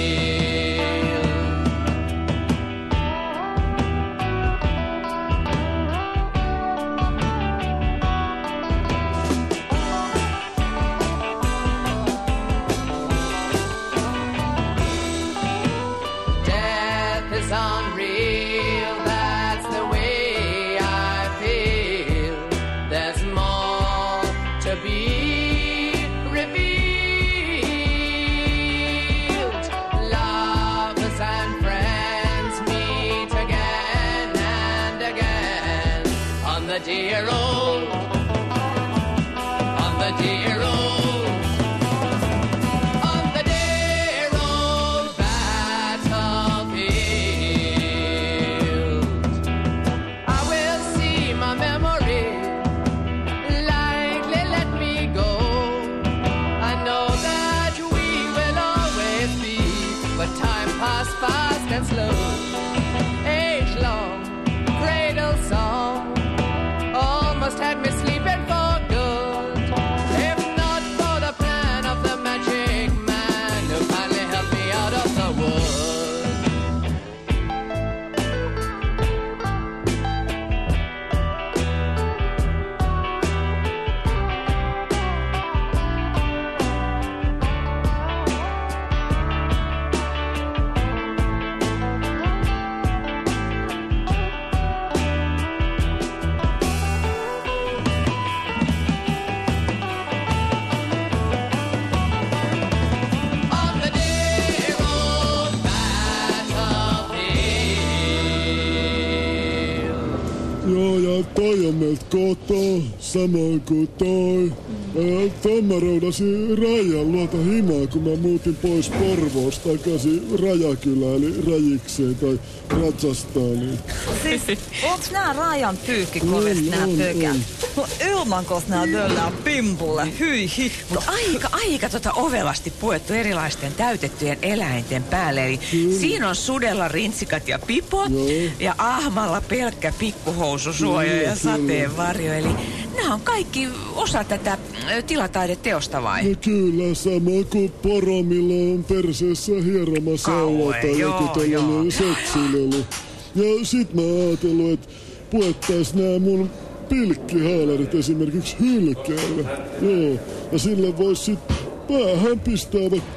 Death is unreal, that's the way I feel. There's more to be revealed. Lovers and friends meet again and again on the dear old, on the dear old, on the dear old battlefield. I will see my memory lightly let me go. I know that we will always be, but time passed fast and slow. Age long, cradle song, almost had me sleeping for good. If not for the plan of the magic man who finally helped me out of the wood. On the dear old battlefield. Joo, ja toi on meiltä kotoa, samoin kuin toi. Tuon mä roudasin Rajan luota himaa, kun mä muutin pois Porvoosta takaisin Rajakylään, eli Rajikseen tai Rajastaniin. Siis, onks nää Rajan pyykkikorista nää On, on, pökät? on. No ilmankos nää döllää pimpulle, hyi hitto. Mut aika, aika tota ovelasti puettu erilaisten täytettyjen eläinten päälle. Eli siinä on sudella rintsikat ja pipo ja ahmalla pelkkä pikkuhoususuoja Kyllä, ja kyllä. sateenvarjo. Eli nämä on kaikki osa tätä ö, tilataideteosta vai? No kyllä, sama kuin poromilla on perseessä hieroma sauva tai joo, joku tällainen seksilelu. Ja sit mä oon ajatellut, että puettais nää mun pilkkihaalarit esimerkiksi hylkeelle. Joo, ja sille vois sit päähän pistää vaikka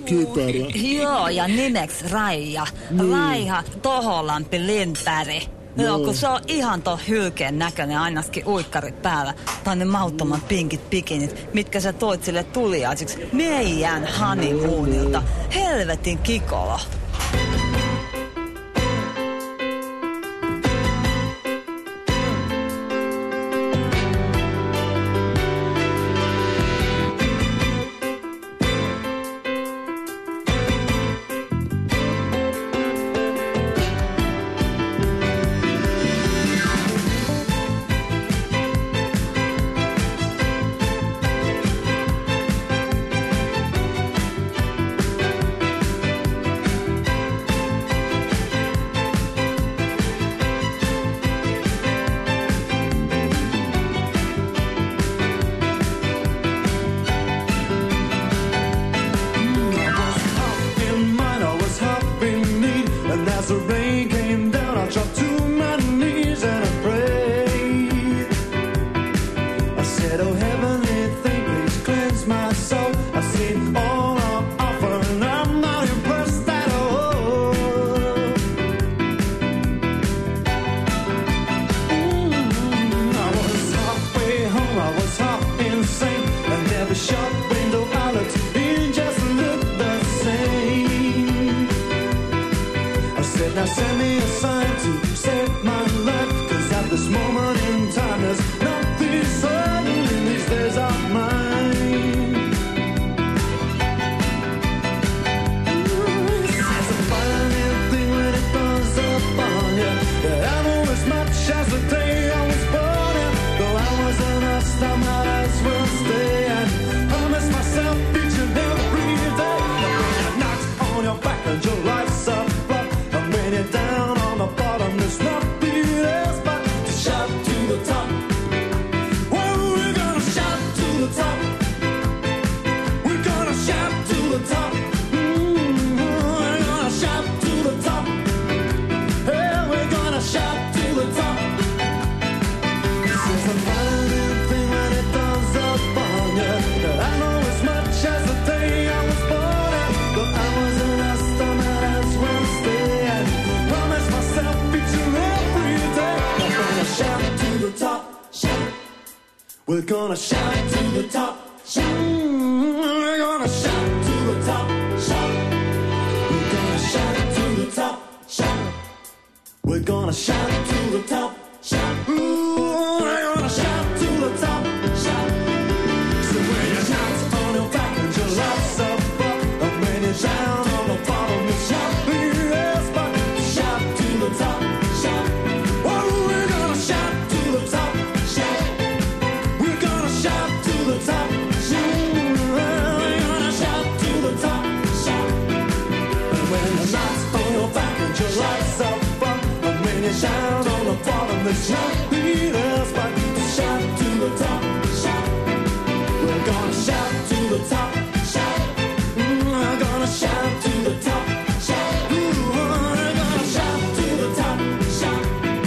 pyöräilykypärä. Joo, ja nimeks Raija. Raiha Toholampi Lindberg. Joo, kun se on ihan ton hylkeen näköinen ainakin uikkarit päällä. Tai ne mauttomat pinkit pikinit, mitkä sä toit sille tuliaisiksi meidän honeymoonilta. Helvetin kikolo. We're gonna shout to the top, shout. We're gonna shout to the top, shout. We're gonna shout to the top, shout. We're gonna shout to the top, shout. Ooh, we're gonna shout to the top, shout. So when you shout on your back and your love's up, and when you shout on the bottom, you shout. Yes, but shout to the top, shout. Oh, we're gonna shout to the top, shout. We're gonna shout to the top, shout. We're gonna shout to the top, shout. And when you shout on your back and your love's up, and when you shout on the bottom, the shout. Yes, but shout to the top, shout. We're gonna shout to the top, shout. We're gonna shout to the top, shout. We're gonna shout to the top, shout.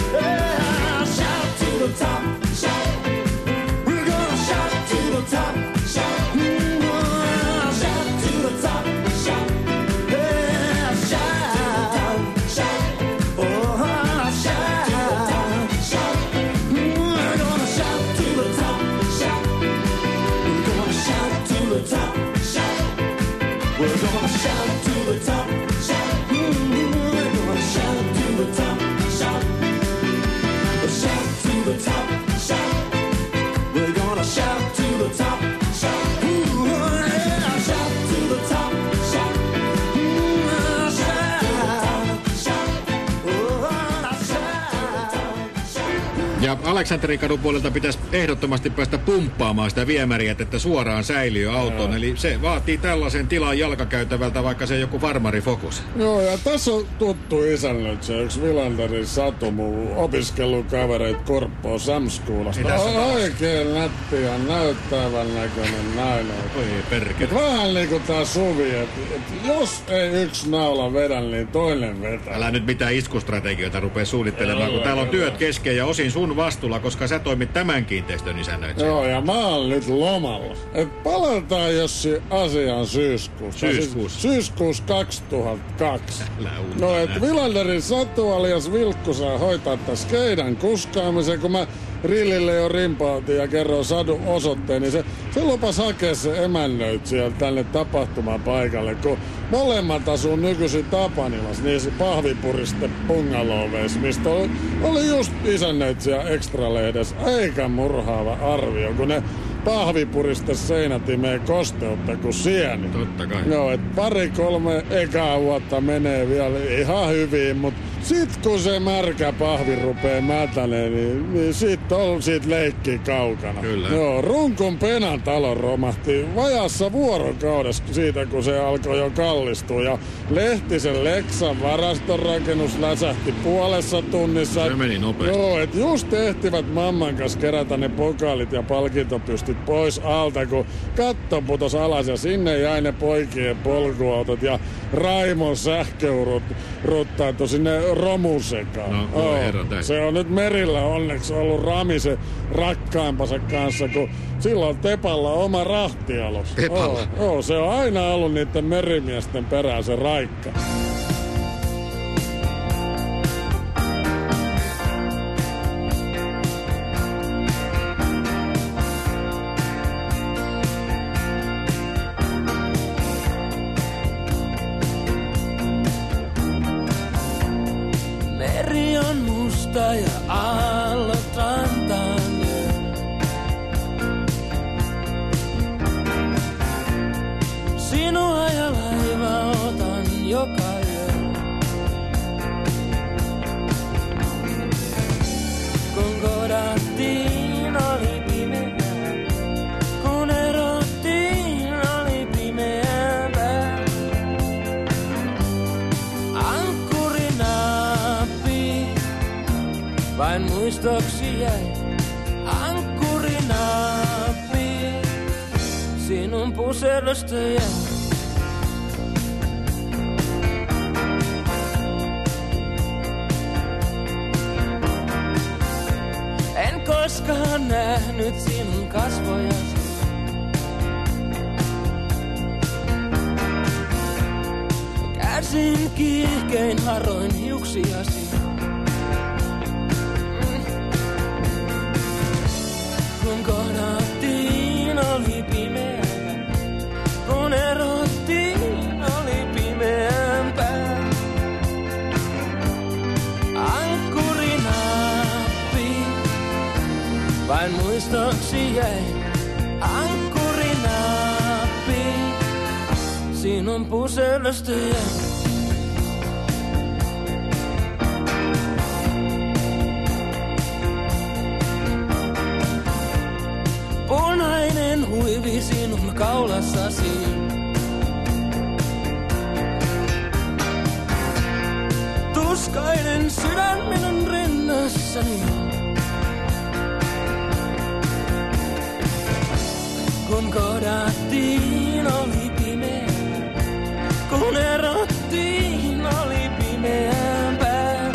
Yeah, shout to the top, shout. We're gonna shout to the top, shout. Shout to the top, shout. Yeah, shout, shout. Oh, shout, shout. We're gonna shout to the top, shout. We're gonna shout to the top, shout. We're gonna shout to the top, shout. We're gonna shout to the top, shout. Shout to the top, shout. We're gonna shout to the top, shout. Ooh, yeah, shout to the top, shout. Ooh, shout, shout. Oh, shout. Ja Aleksanterin kadun puolelta pitäisi ehdottomasti päästä pumppaamaan sitä viemärijätettä suoraan säiliöautoon. Eli se vaatii tällaisen tilan jalkakäytävältä, vaikka se joku farmari Focus. Joo, ja tässä on tuttu isännöitsijä, yksi Vilanderin Satu, mun opiskelukavereit Korppoo Samskuulasta. Mitäs on taas? Oikein nätti ja näyttävän näköinen nainen. Oi perkele. Vähän niinku tää Suvi, että et jos ei yksi naula vedä, niin toinen vetää. Älä nyt mitään iskustrategioita rupea suunnittelemaan, kun täällä on työt kesken ja osin sun sun vastuulla, koska sä toimit tämän kiinteistön isännöitsijä. Joo, ja mä oon nyt lomalla. Et palataan Jossi asiaan syyskuussa. Syyskuussa? Siis syyskuussa kaksituhattakaksi. Älä unta No, et nää. Vilanderin Satu alias Vilkku saa hoitaa täs keidan kuskaamisen, kun mä Rillille jo rimpautin ja kerroin Sadun osoitteen, niin se, se lupas hakea se emännöitsijä tänne tapahtumapaikalle, kun molemmat asuu nykyisin Tapanilas, niin se pahvipuriste bungaloweissa, mistä oli, oli just isännöitsijä Extra-lehdessä aika murhaava arvio, kun ne pahvipuriste seinät imee kosteutta kuin sieni. Totta kai. Joo, et pari kolme ekaa vuotta menee vielä ihan hyvin, mut sit kun se märkä pahvi rupee mätäneen, niin, niin sit on siitä leikki kaukana. Kyllä. Joo, Runkun Penan talo romahti vajassa vuorokaudessa siitä, kun se alkoi jo kallistua. Ja Lehtisen Leksan varastorakennus läsähti puolessa tunnissa. Se meni nopeasti. Joo, et just ehtivät mamman kanssa kerätä ne pokaalit ja palkintopystit pois alta, kun katto putos alas ja sinne jäi ne poikien polkuautot ja Raimon sähköurut ruttaitu sinne romusekaan. No, voi Oo, herra täysin. se on nyt merillä onneksi ollut Ramisen rakkaimpansa kanssa, kun silloin Tepalla on oma rahtialus. Tepalla? Oo, oo, se on aina ollut niiden merimiesten perään se raikka. Meri on musta ja aallot rantaan lyö. Sinua ja laiva otan joka yö. Kun kohdattiin oli pimeää, kun erottiin oli pimeää. Ankkurinappi vain muistoksi jäi. Ankkurinappi sinun puserosta jäi. En koskaan nähnyt sinun kasvojasi. Käsin kiihkein haroin hiuksiasi. Kun kohdattiin oli pimeää, kun erottiin oli pimeämpää. Ankkurinappi vain muistoksi jäi. Ankkurinappi sinun puserosta jäi. Punainen huivi sinun kaulassasi. Tuskainen sydän minun rinnassani. Kun kohdattiin oli pimeää, kun erottiin oli pimeämpää.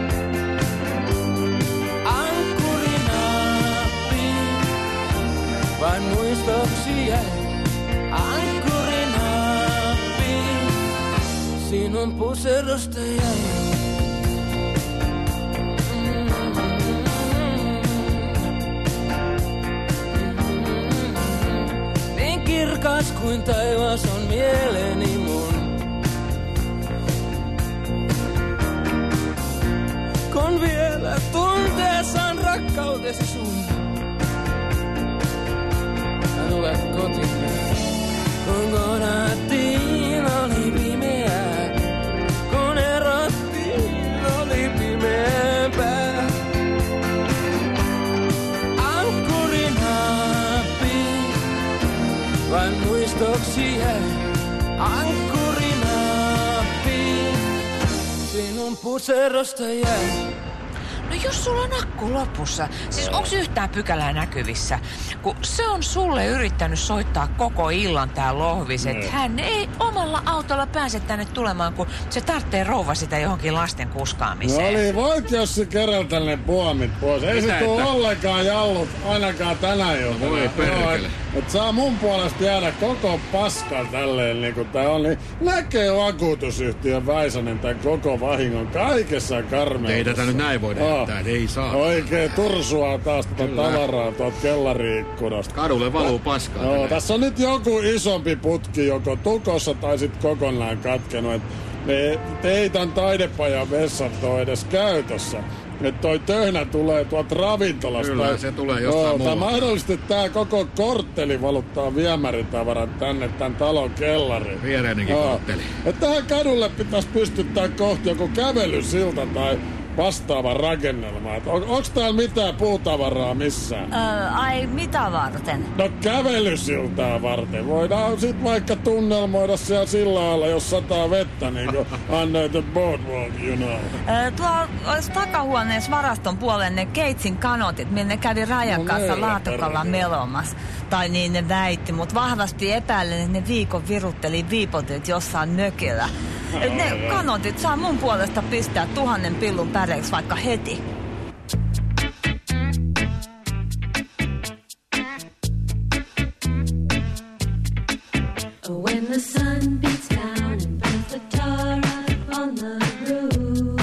Ankkurinappi vain muistoksi jäi. Ankkurinappi sinun puserosta jäi. Niin kirkas kuin taivas on mieleni mun. Kun vielä tunteessaan rakkautesi sun. Tule kotiin. Kun kohdattiin oli pimeää, kun erottiin oli pimeämpää. Ankkurinappi vain muistoksi jäi. Ankkurinappi sinun puserosta jäi. No jos sulla on akku lopussa, siis onks yhtään pykälää näkyvissä? Kun se on sulle yrittänyt soittaa koko illan tää lohvis, että hän ei omalla autolla pääse tänne tulemaan, kun se tarvitsee rouva sitä johonkin lasten kuskaamiseen. No niin, voit Jossi kerralta ne puomit pois. Ei se tuu ollenkaan jallut ainakaan tänä iltana. Voi perkele. Et saa mun puolesta jäädä koko paskan tälleen niin kuin tää on, niin näkee vakuutusyhtiön Väisänen tän koko vahingon kaikessa karmeudessa. Ei tätä nyt näin voida oh. jättää, ei saa. Oikein tursua taas tätä tavaraa tuolta kellariikkunasta. Kadulle valuu paskaa. No, tässä on nyt joku isompi putki joko tukossa tai sit kokonaan katkenut. Et ne teitän taidepajan vessat on edes käytössä. Että toi töhnä tulee tuolta ravintolasta. Kyllä, se tulee jostain muualta. Mahdollisesti tää koko kortteli valuttaa viemäritavarat tänne tän talon kellariin. Viereinenkin kortteli. Että tähän kadulle pitäisi pystyttää kohti joku kävelysilta tai vastaava rakennelma. Et on, onks täällä mitään puutavaraa missään? Öö, ai mitä varten? No kävelysiltaa varten. Voidaan sit vaikka tunnelmoida siellä sillä alla, jos sataa vettä, niin kuin Under the Boardwalk, you know. Öö, tuolla olisi takahuoneessa varaston puolen ne Keitsin kanotit, minne kävi Rajan No kanssa meillä laatukalla perkele. melomas. Tai niin ne väitti, mutta vahvasti epäilen, että ne viikon virutteli viipotit jossain mökillä. Et ne kanotit saa mun puolesta pistää tuhannen pillun päreiksi vaikka heti. When the sun beats down and burns the tar up on the roof,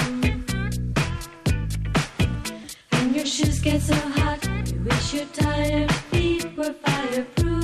and your shoes get so hot, you wish your tired feet were fireproof.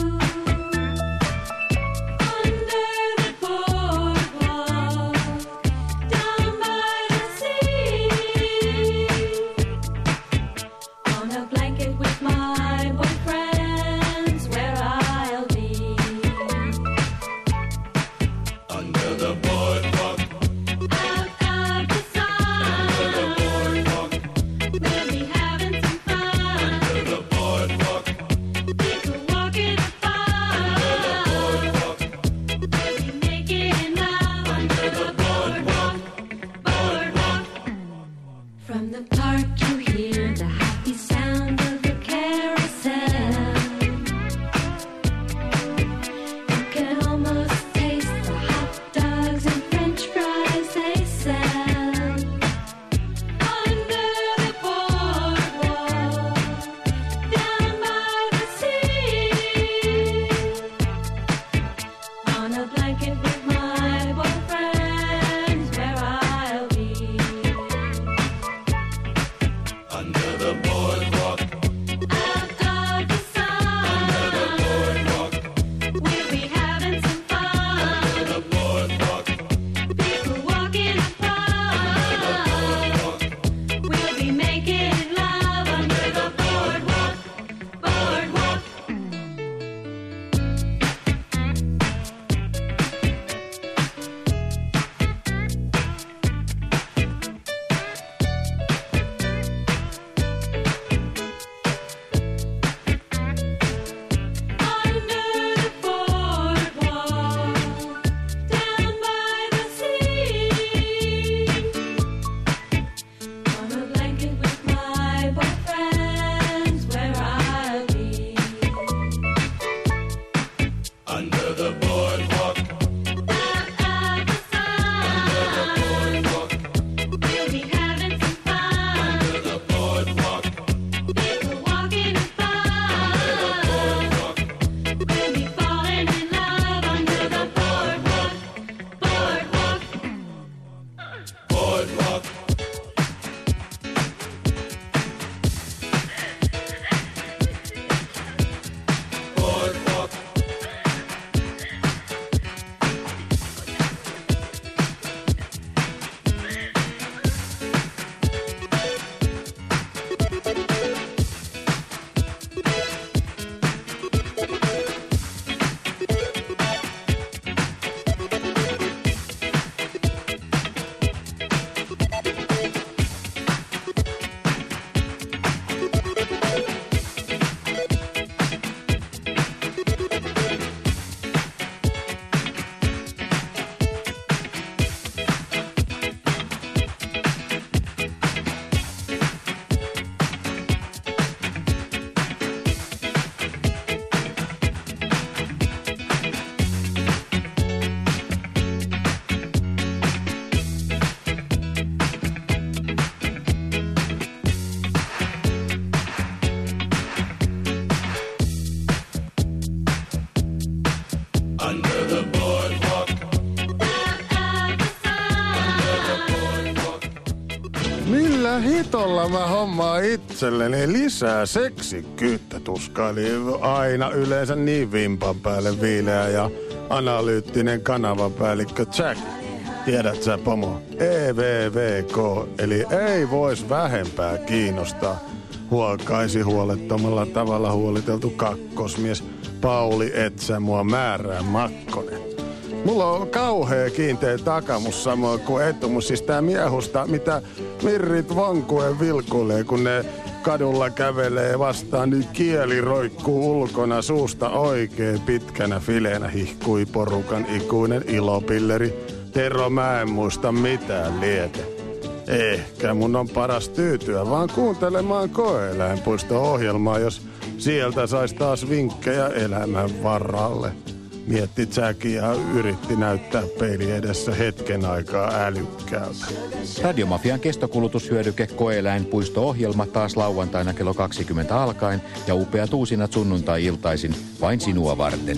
Millä hitolla mä hommaan itselleni lisää seksikkyyttä, tuskaili aina yleensä niin vimpan päälle viileä ja analyyttinen kanavapäällikkö Jack. Tiedät sä, pomo? E V V K, eli ei vois vähempää kiinnostaa. Huokaisi huolettomalla tavalla huoliteltu kakkosmies Pauli Etsä mua määrää Makkonen. Mulla on kauhea kiinteä takamus samoin kuin etumus, siis tää miehusta, mitä mirrit vankuen vilkuilee, kun ne kadulla kävelee vastaan, niin kieli roikkuu ulkona suusta oikein pitkänä fileenä hihkui porukan ikuinen ilopilleri. Tero, mä en muista mitään liete. Ehkä mun on paras tyytyä vaan kuuntelemaan Koe-eläinpuisto-ohjelmaa, jos sieltä sais taas vinkkejä elämän varalle. Mietti Jackie ja yritti näyttää peili edessä hetken aikaa älykkäältä. Radiomafian kestokulutushyödyke Koe-eläinpuisto-ohjelma taas lauantaina kello kaksikymmentä alkaen ja upeat uusinat sunnuntai-iltaisin vain sinua varten.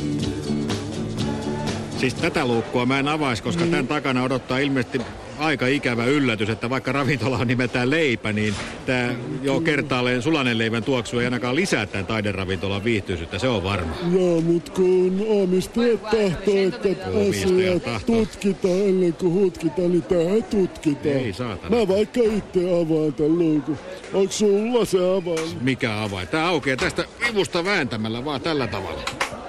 Siis tätä luukkua mä en avaisi, koska tämän takana odottaa ilmeisesti aika ikävä yllätys, että vaikka ravintola on nimeltään Leipä, niin tämä jo kertaalleen sulanen leivän tuoksu ei ainakaan lisää tämän taideravintolan viihtyisyyttä, se on varma. Joo, mutta kun omistajat tahtoo, että asiat tutkitaan ennen kuin hutkitaan, niin tähän tutkitaan. Ei saatana. Mä vaikka itse avaan tämän luukun. Onko sulla se avain? Mikä avain? Tää aukeaa tästä vivusta vääntämällä vaan tällä tavalla.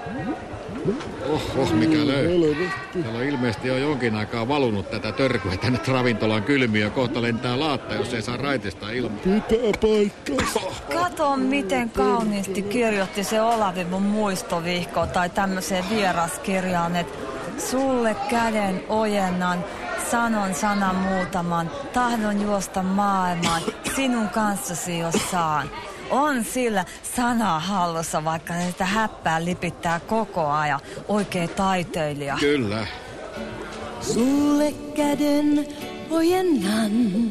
Oho, mikä löy. Täällä on ilmeisesti jo jonkin aikaa valunut tätä törkyä tänne ravintolan kylmiöön. Kohta lentää laatta, jos ei saa raitista ilman. Pitää paikkaa. Kato, miten kauniisti kirjoitti se Olavi mun muistovihko tai tämmöiseen vieraskirjaan, että sulle käden ojennan, sanon sanan muutaman, tahdon juosta maailmaan, sinun kanssasi jos saan. On sillä sana hallussa, vaikka sitä häppää lipittää koko ajan. Oikein taiteilija. Kyllä. Sulle käden ojennan.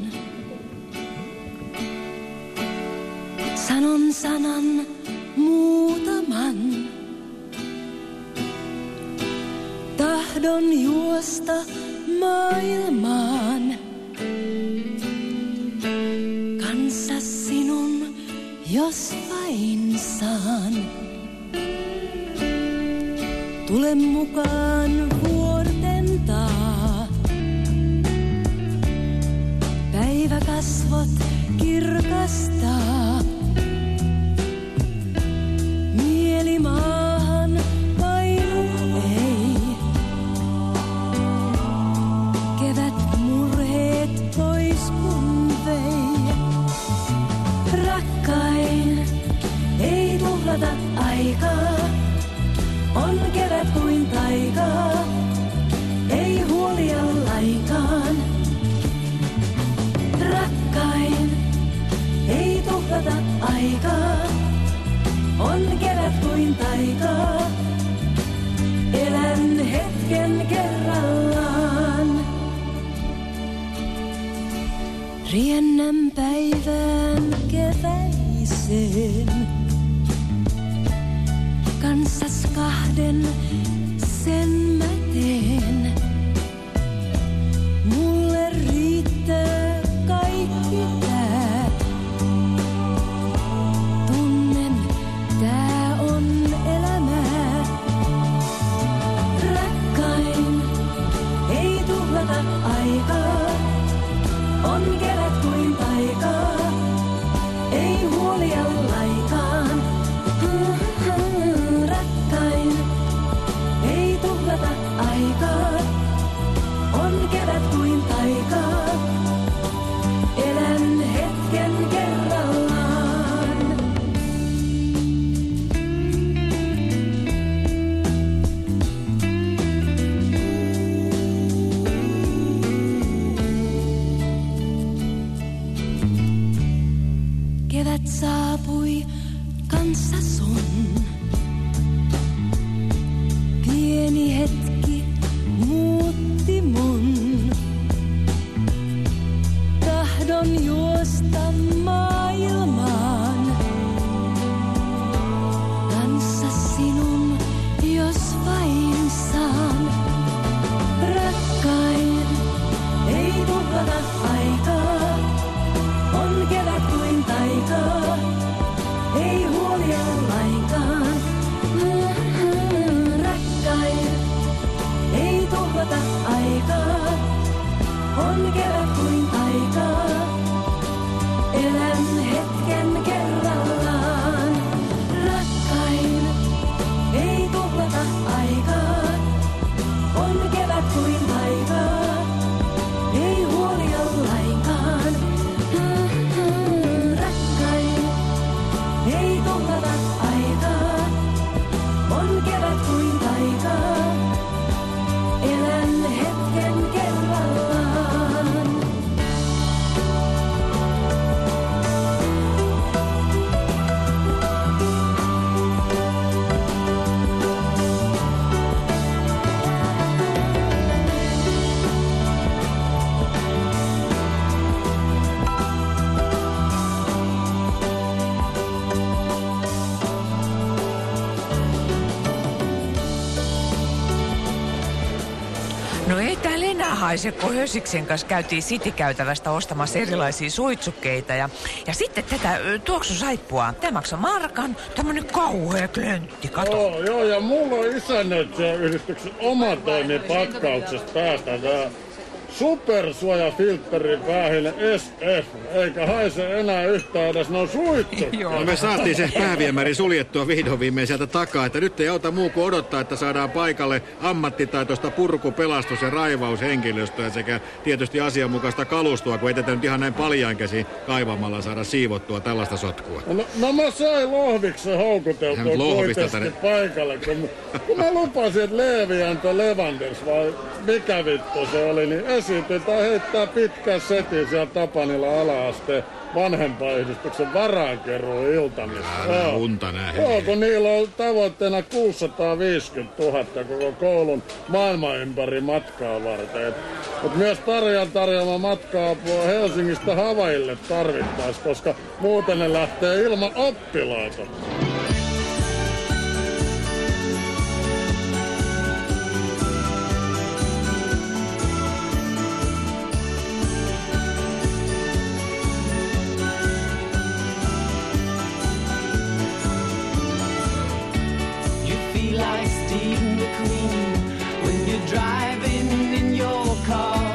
Sanon sanan muutaman. Tahdon juosta maailmaan. Kanssa sinun. Jos vain saan, tule mukaan vuorten taa. Päiväkasvot kirkastaa. Mieli maahan painu ei. Kevät murheet pois kun vei. Rakkain, ei tuhlata aikaa, on kevät kuin taikaa, ei huolia laikaan. Rakkain, ei tuhlata aikaa, on kevät kuin taikaa, elän hetken kerrallaan. Riennän päivään keväiseen, kanssas kahden sen mä teen. Mulle riittää kaikki tää, tunnen tää on elämää. Rakkain, ei tuhlata aikaa, on kevät kuin taikaa, ei huolia laikaan. Rakkain, ei tuhlata aikaa, on kevät kuin taikaa, elän hetken kerrallaan. Kevät saapui kanssa sun. Pieni hetki muutti mun. Tahdon juosta maailmaan. Kanssa sinun, jos vain saan. Rakkain, ei tuhlata aikaa. Aisekko Hösiksen kanssa käytiin City-käytävästä ostamassa erilaisia suitsukkeita ja, ja sitten tätä ö, tuoksusaippua. Tämä maksaa markan, tämmönen kauhea klöntti, kato. Joo, joo, ja mulla on isännöitsijäyhdistyksen omatoimipakkauksesta päästä tää supersuojafiltterin päähine S F, eikä haise enää yhtään edes no suitsukkeet. No me saatiin se pääviemäri suljettua vihdoin viimein sieltä takaa, että nyt ei auta muu kuin odottaa, että saadaan paikalle ammattitaitoista purku-, pelastus- ja raivaushenkilöstöä sekä tietysti asianmukaista kalustoa, kun ei tätä nyt ihan näin paljain käsin kaivamalla saada siivottua tällaista sotkua. No, no mä sain Lohviksen houkuteltua kuitenkin paikalle, kun, kun mä lupasin, että Leevi antoi Levanders, vai mikä vittu se oli, niin esitetään heittää pitkän setin siellä Tapanilla ala-asteen vanhempainyhdistyksen varaankeruun iltamissa. Älä unta näin. Joo, kun niillä on tavoitteena kuusisataaviisikymmentätuhatta koko koulun maailman ympäri matkaa varten. Mutta myös Tarjan tarjoama matka-apua Helsingistä Havaille tarvittaisiin, koska muuten ne lähtee ilman oppilaita. Driving in your car,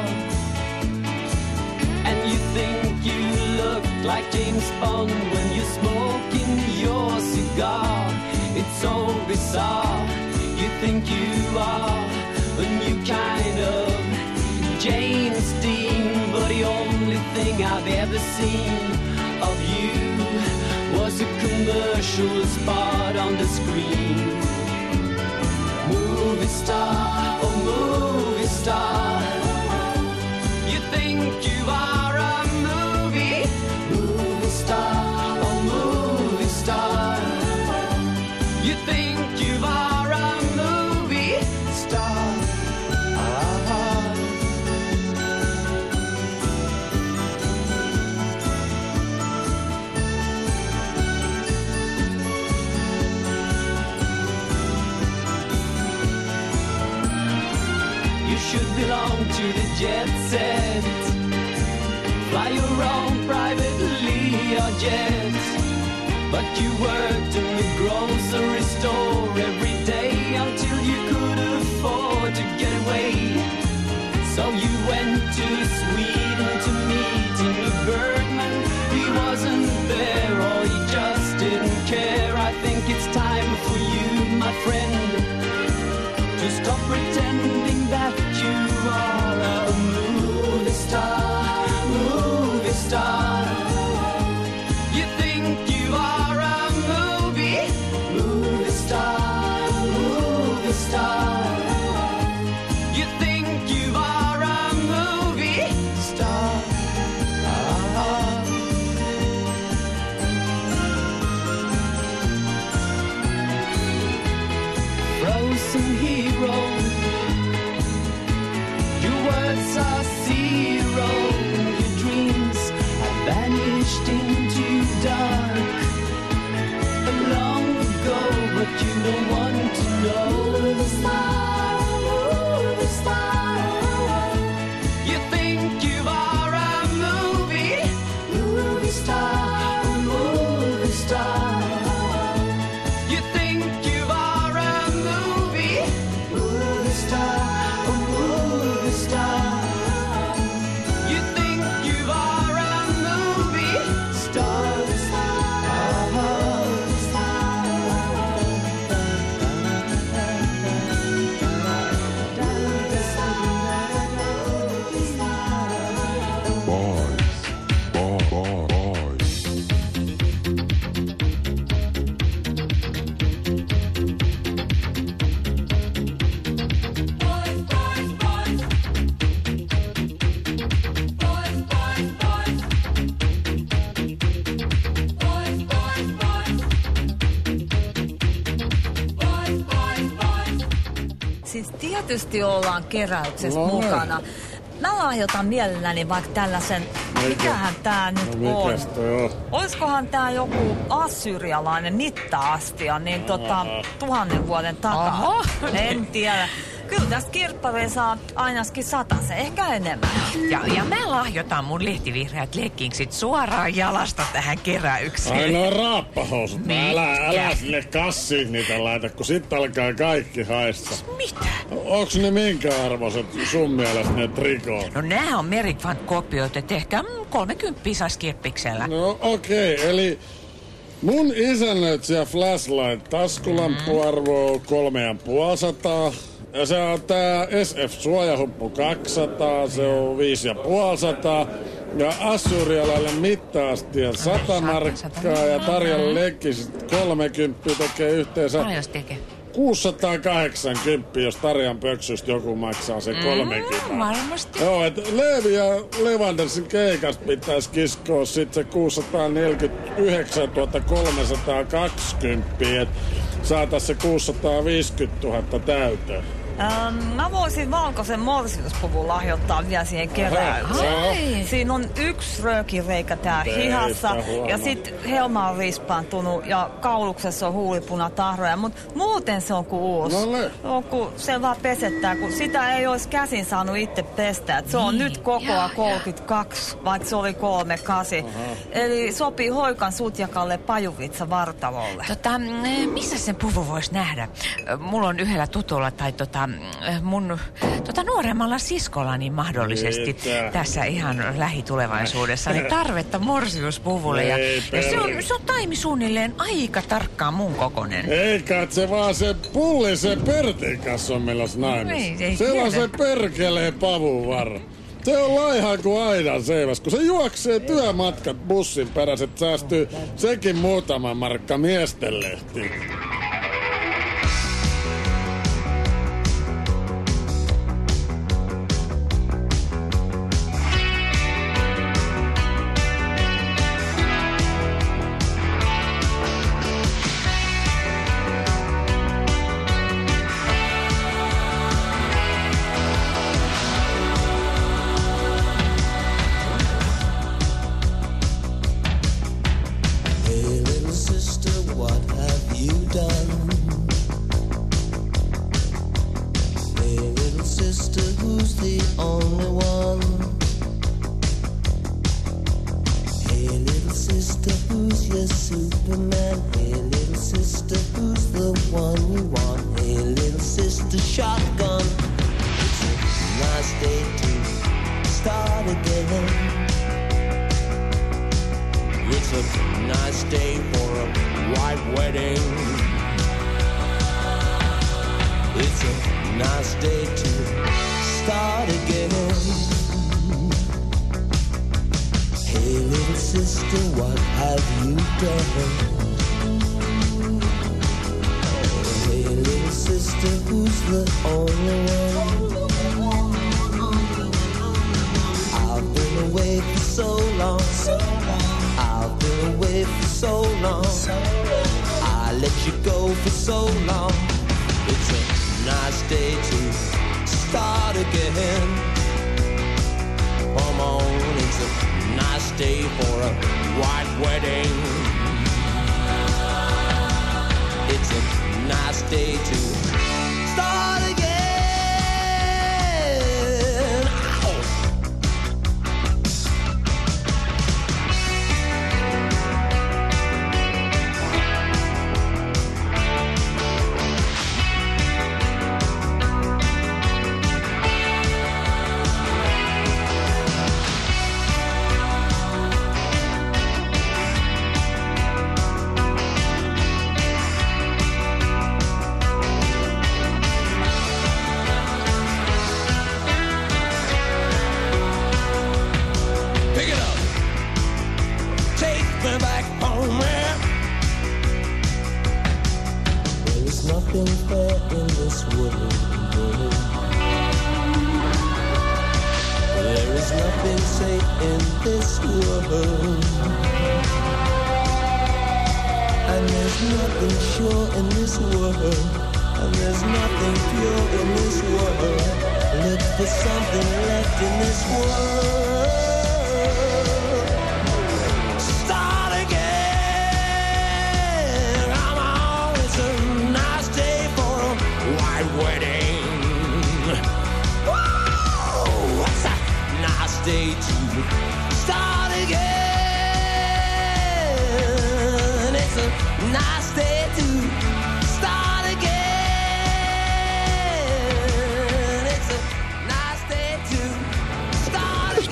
and you think you look like James Bond when you're smoking your cigar. It's so bizarre. You think you are a new kind of James Dean, but the only thing I've ever seen of you was a commercial spot on the screen. Movie star, oh movie star, you think you are a movie, movie star, oh movie star, you think you are a movie star. Ah. Should belong to the jet set. Fly your own privately or jet. But you worked in the grocery store every day until you could afford to get away. So you went to Sweden to meet Ingmar Bergman. He wasn't there or he just didn't care. I think it's time for you, my friend, to stop pretending that you are a movie star, movie star. You think you are a movie, movie star, movie star. You think you are a movie star. Ah. Frozen hero. Words are zero, your dreams have vanished into dark long ago, but you don't want to know. Movie star, movie star, you think you are a movie, movie star, movie star. You think you are a movie, movie star. Star. You think you are a movie star. Siis tietysti ollaan keräyksessä no, mukana. Mä lahjoitan mielelläni vaikka tällaisen, mikähän tää nyt no, on. on? Oiskohan tää joku assyrialainen mitta-astia, niin tota, tuhannen vuoden takaa. Aha. En tiedä. Kyllä tästä kirpparia saa ainakin satasen, ehkä enemmän. Ja, ja mä lahjoitan mun lehtivihreät leggingsit suoraan jalasta tähän keräykseen. Ainoa raappahousut. Mikä? Älä, älä sinne kassiin niitä laita, kun sit alkaa kaikki haista. Mitä? Onks ne minkä arvoiset sun mielestä ne trikoot? No nää on Merikvant-kopioita, että ehkä mm, kolmekymppiä sais kirppiksellä. No okei, okay, eli mun isännöitsijä Flashlight taskulampuarvo kolme ja puoli sataa. Ja se on tää S F-suojahuppu kaksisataa, se on viisi ja puoli sataa. Ja Assurialainen mitta-astia sata markkaa ja Tarjan leggingsit kolmekymmentä tekee yhteensä kuusisataakahdeksankymmentä, jos Tarjan pöksystä joku maksaa se kolmekymmentä. Mm, varmasti. Joo, et Leevi ja Levandersin keikasta pitäisi kiskoa sit se kuusisataaneljäkymmentäyhdeksäntuhatta kolmesataakaksikymmentä, et saatais se kuusisataaviisikymmentätuhatta täyteen. Ähm, mä voisin valkoisen morsiuspuvun lahjoittaa vielä siihen keräykseen. Siinä on yksi röökireikä tää Teistä hihassa huono. ja sit helma on rispaantunut ja kauluksessa on huulipunatahroja, mut muuten se on kuin uusi. No ne. No, kun se vaan pesettää, kun sitä ei olisi käsin saanut itse pestä. Et se on Niin, nyt kokoa jaa, kolmekymmentäkaksi, vaikka se oli kolmekymmentäkahdeksan. Eli sopii Hoikan sutjakalle pajuvitsa vartalolle. Tota, mm, missä sen puvun vois nähdä? Mulla on yhdellä tutulla tai tota, mun tota nuoremmalla siskollani mahdollisesti Mitä? tässä ihan lähitulevaisuudessa niin tarvetta morsiuspuvulle. Ja, Ei ja se, on, perkele. se on taimi suunnilleen aika tarkkaan mun kokonen. Ei katse vaan se pulli se Pertin kanssa on meillä naimissa. Ei, ei Se on tiedä. se perkelee pavuvarra. Se on laiha kuin aidan seiväs, kun se juoksee työmatkat bussin perässä, että säästyy sekin muutama markka miesten lehtiin. Hey little sister, what have you done? Hey little sister, who's the only one? Hey little sister, who's your Superman? Hey little sister, who's the one you want? Hey little sister, shotgun. It's a nice day to start again. It's a nice day for a white wedding. It's a nice day to start again. Hey little sister, what have you done? Hey little sister, who's the only one? I've been away for so long. I've been away for so long. I let you go for so long. It's a nice day to start again. Come on, it's a nice day for a white wedding. It's a nice day to start again. Ow! Pick it up. Take me back home, man. There is nothing fair in this world. There is nothing safe in this world. And there's nothing sure in this world. And there's nothing pure in this world. Look for something left in this world. Start again. Come on, it's a nice day for a white wedding.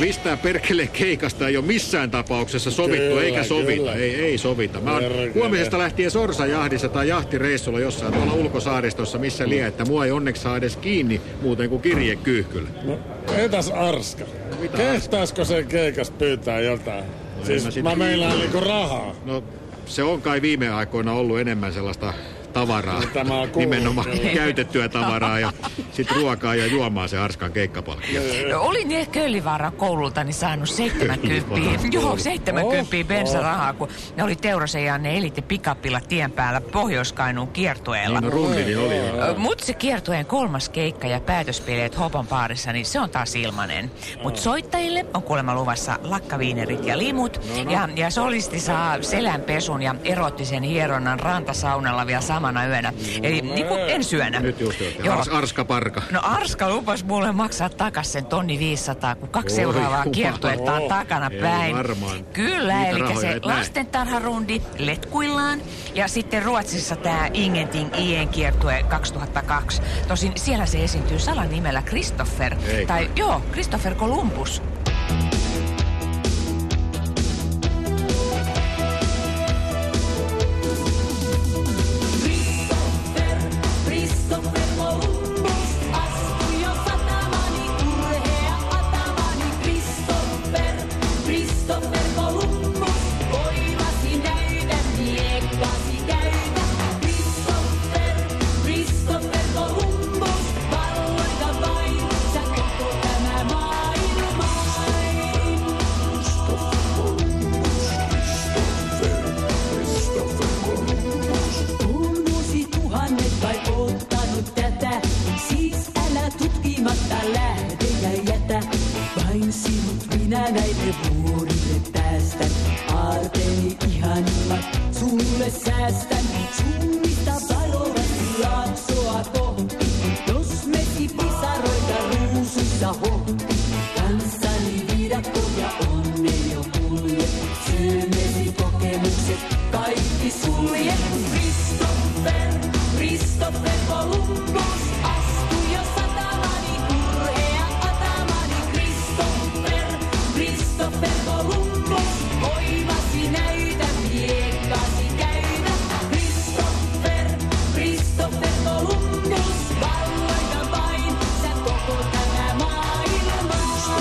mistään perkeleen keikasta ei ole missään tapauksessa sovittu, Kyllä, eikä sovita. kyllä. Ei, ei sovita. Mä oon Perkele. huomisesta lähtien sorsajahdissa tai jahtireissulla jossain tuolla ulkosaaristossa, missä lie, että mua ei onneksi saa edes kiinni muuten kuin kirjekyyhkyllä. No, entäs Arska? Mitä Kehtaisko se keikas pyytää jotain? No, siis mä mä, sit- mä meinaan niinku rahaa. No, se on kai viime aikoina ollut enemmän sellaista tavaraa. Tämä on kuullut, Nimenomaan kyllä. käytettyä tavaraa ja sitten ruokaa ja juomaa se Arskan keikkapalkkio. No, olin ne Köllivaaran koulultani saanut seitsemänkymmentä. Joo, seitsemänkymmentä bensarahaa, kun ne oli Teurasen ja ne elitti pikapilla tien päällä Pohjois-Kainuun kiertueella. Niin, no rundini oli. Mutta se kiertueen kolmas keikka ja päätöspileet Hopon baarissa, niin se on taas ilmanen. Mutta soittajille on kuulemma luvassa lakkaviinerit ja limut. No, no. Ja, ja solisti saa selänpesun ja erottisen hieronnan rantasaunalla vielä samana yönä. Eli niin kuin ensi yönä. Nyt just jo. Joo. Ars, Arska Parka. No Arska lupas mulle maksaa takas sen tonni viisisataa, kun kaksi Oi, seuraavaa jumala. kiertuetta on takana Ei päin. varmaan. Kyllä, Niitä eli rahoja se et näe. lastentarharundi letkuillaan ja sitten Ruotsissa tämä Ingenting Ien kiertue kaksituhattakaksi. Tosin siellä se esiintyy salanimellä Christopher. Ei Tai kai. joo, Christopher Columbus. Christopher Columbus astui jo satamani, urhea atamani. Christopher, Christopher Columbus, voimasi näytä, miekkasi käytä. Christopher, Christopher Columbus, valloita vain, sä koko tämä maailma. On vuosituhannet kai odottanut tätä, siis älä tutkimatta lähde ja jätä. Vain sinut minä näille vuorille päästän, aarteeni ihanimmat sulle säästän. Suunnista varovasti laaksoa kohti, jos mesi pisaroita ruusuissa hohti. Kanssani viidakko ja onne jo kulje, syömesi kokemukset kaikki sulje. Christopher, Christopher Columbus astui jo satamani, urhea atamani. Christopher, Christopher Columbus, voimasi näytä, miekkasi käytä. Christopher, Christopher Columbus, valloita vain, sä koko tämä maailma.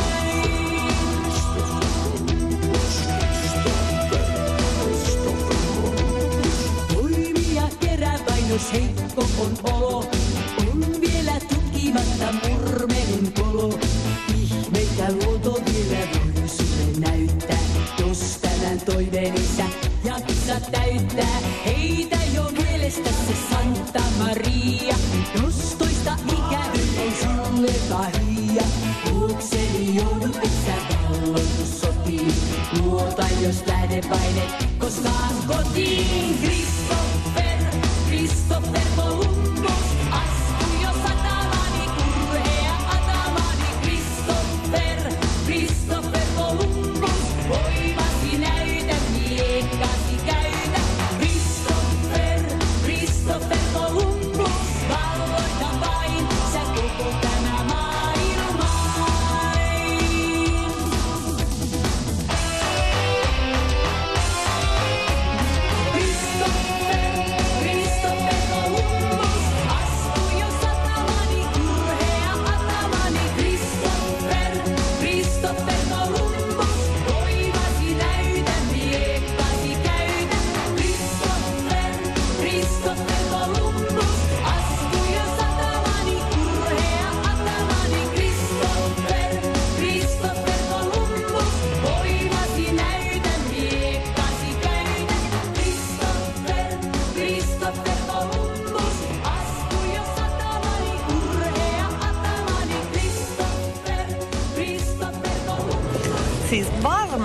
Voimia kerää vain, jos heikko on olo. On vielä tutkimatta murmelin kolo. Ihmeitä luoto vielä voi sulle näyttää. Jos tänään toiveeni sä jaksat täyttää. Heitä jo mielestä se Santa Maria. Jos toista ikävy on sulle pahia. Luokseni joudut, et sä valloitus sotiin. Luota, jos lähdepainet koskaan kotiin. Christopher, Christopher Columbus astui jo satamani, urhea atamani. Christopher, Christopher Columbus, voimasi näytä, miekkasi käytä. Christopher, Christopher Columbus, valloita vain, sä koko tämä maailma. Christopher,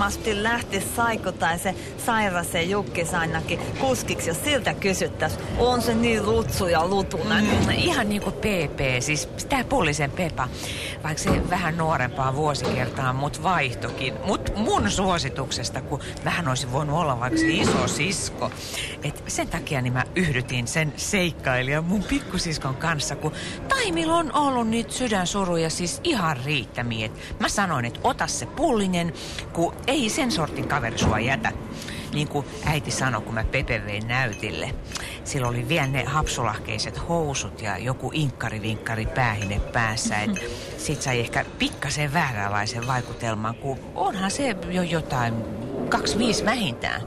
varmasti lähti Saiko tai se Sairase Jukkis ainakin kuskiksi, jos siltä kysyttäis. On se niin lutsu ja lutunen. Mm, ihan niin kuin P P, siis sitä Pullisen Pepa. Vaikka se vähän nuorempaa vuosikertaa, mut vaihtokin. Mut mun suosituksesta, kun vähän olisi voinut olla vaikka se iso sisko. Et sen takia niin mä yhdytin sen seikkailijan mun pikkusiskon kanssa, kun Taimilla on ollut niitä sydänsuruja siis ihan riittämiä. Et mä sanoin, että ota se Pullinen, kun ei sen sortin kaveri sua jätä. Niin kuin äiti sanoi, kun mä Pepe vein näytille. Sillä oli vielä ne hapsulahkeiset housut ja joku inkkari-vinkkari päähine päässä. Et sit sai ehkä pikkasen vääränlaisen vaikutelman, kun onhan se jo jotain kaksi viisi vähintään.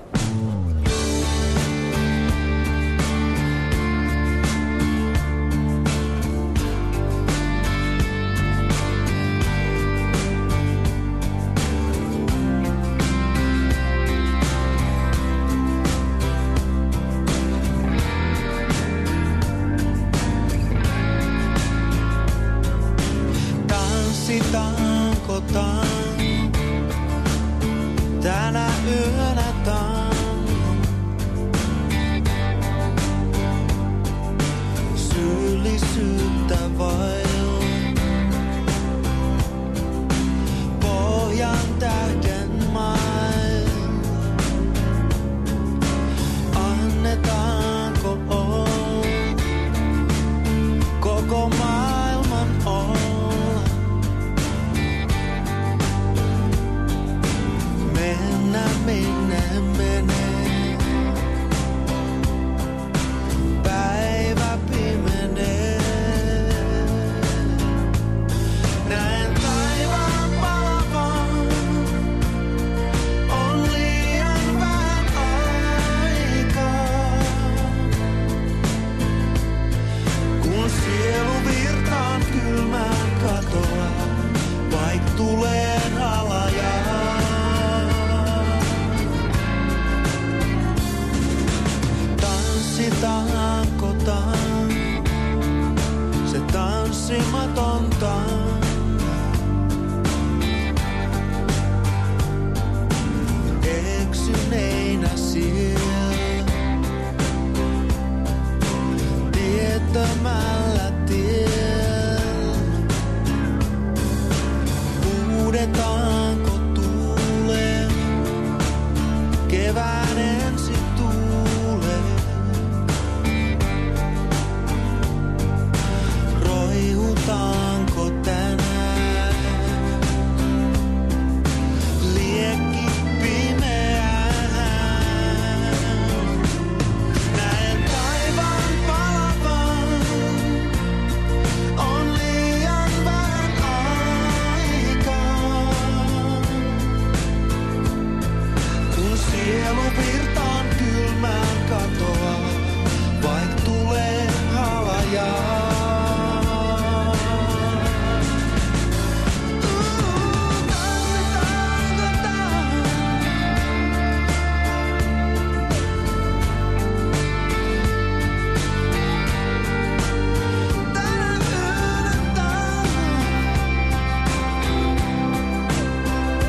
Tanssitaanko tango tänä yönä tango? Syyllisyyttä vailla pohjan tähden mailla. Annetaanko olla koko maailman olla? Mennä minne menee, päivä pimenee. Näen taivaan palavan, on liian vähän aikaa. Kun sielu virtaan kylmään katoaa, vaik tulee halajaa. Tanssitaanko tango, se tanssimaton tango? Eksyneinä siellä, tietämällä tiellä. Huudetaanko tuuleen, kevään ensi tuuleen? Roihutaanko tänään liekki pimeään? Näen taivaan palavan, on liian vähän aikaa. Kun sielu virtaan kylmään katoaa, vaik tulee halajaa.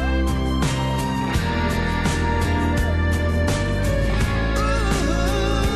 Ooh.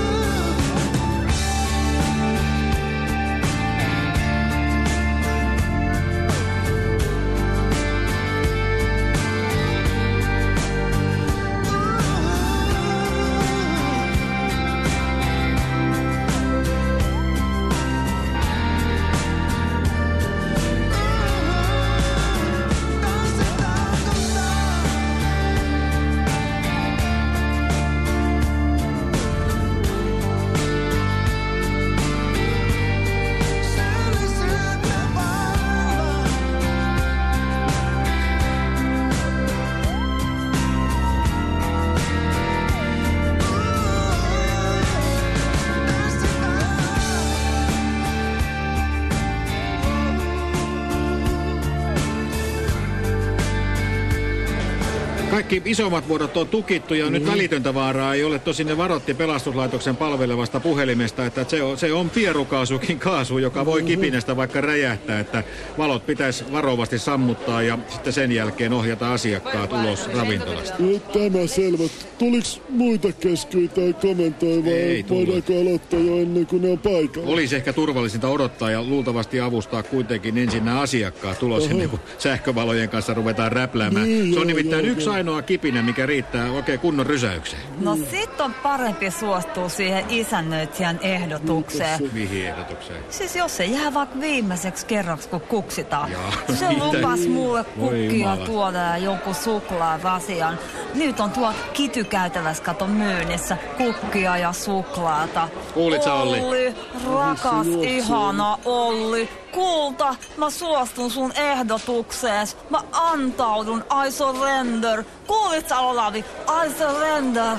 Kaikki isommat vuodot on tukittu ja mm. nyt välitöntä vaaraa ei ole. Tosin ne varoitti pelastuslaitoksen palvelevasta puhelimesta, että se on, se on pierukaasukin kaasu, joka voi kipinästä vaikka räjähtää, että valot pitäisi varovasti sammuttaa ja sitten sen jälkeen ohjata asiakkaat ulos ravintolasta. Tämä selvä. Tuliks muita keskyitä tai komentoja vai voidaanko aloittaa jo ennen kuin ne on paikalla? Olisi ehkä turvallisinta odottaa ja luultavasti avustaa kuitenkin ensin nämä asiakkaat tulos ennen kuin sähkövalojen kanssa ruvetaan räpläämään. Niin, se on nimittäin joo, yksi joo. ainoa kipinä, mikä riittää oikein kunnon rysäykseen. No sit on parempi suostua siihen isännöitsijän ehdotukseen. Mihin ehdotukseen? Siis jos se jää vaikka viimeiseksi kerraksi, kun kuksitaan. Jaa, se lupas mulle kukkia tuoda ja jonkun suklaavasian. Nyt on tuo kitykäytävässä katon myynnissä kukkia ja suklaata. Kuulit sä, Olli? Olli, rakas, ihana Olli. Kulta, mä suostun sun ehdotuksees. Mä antaudun, I surrender. Kuulit sä, Olavi? I surrender.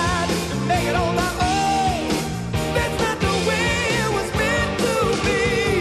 Make it on my own. That's not the way it was meant to be.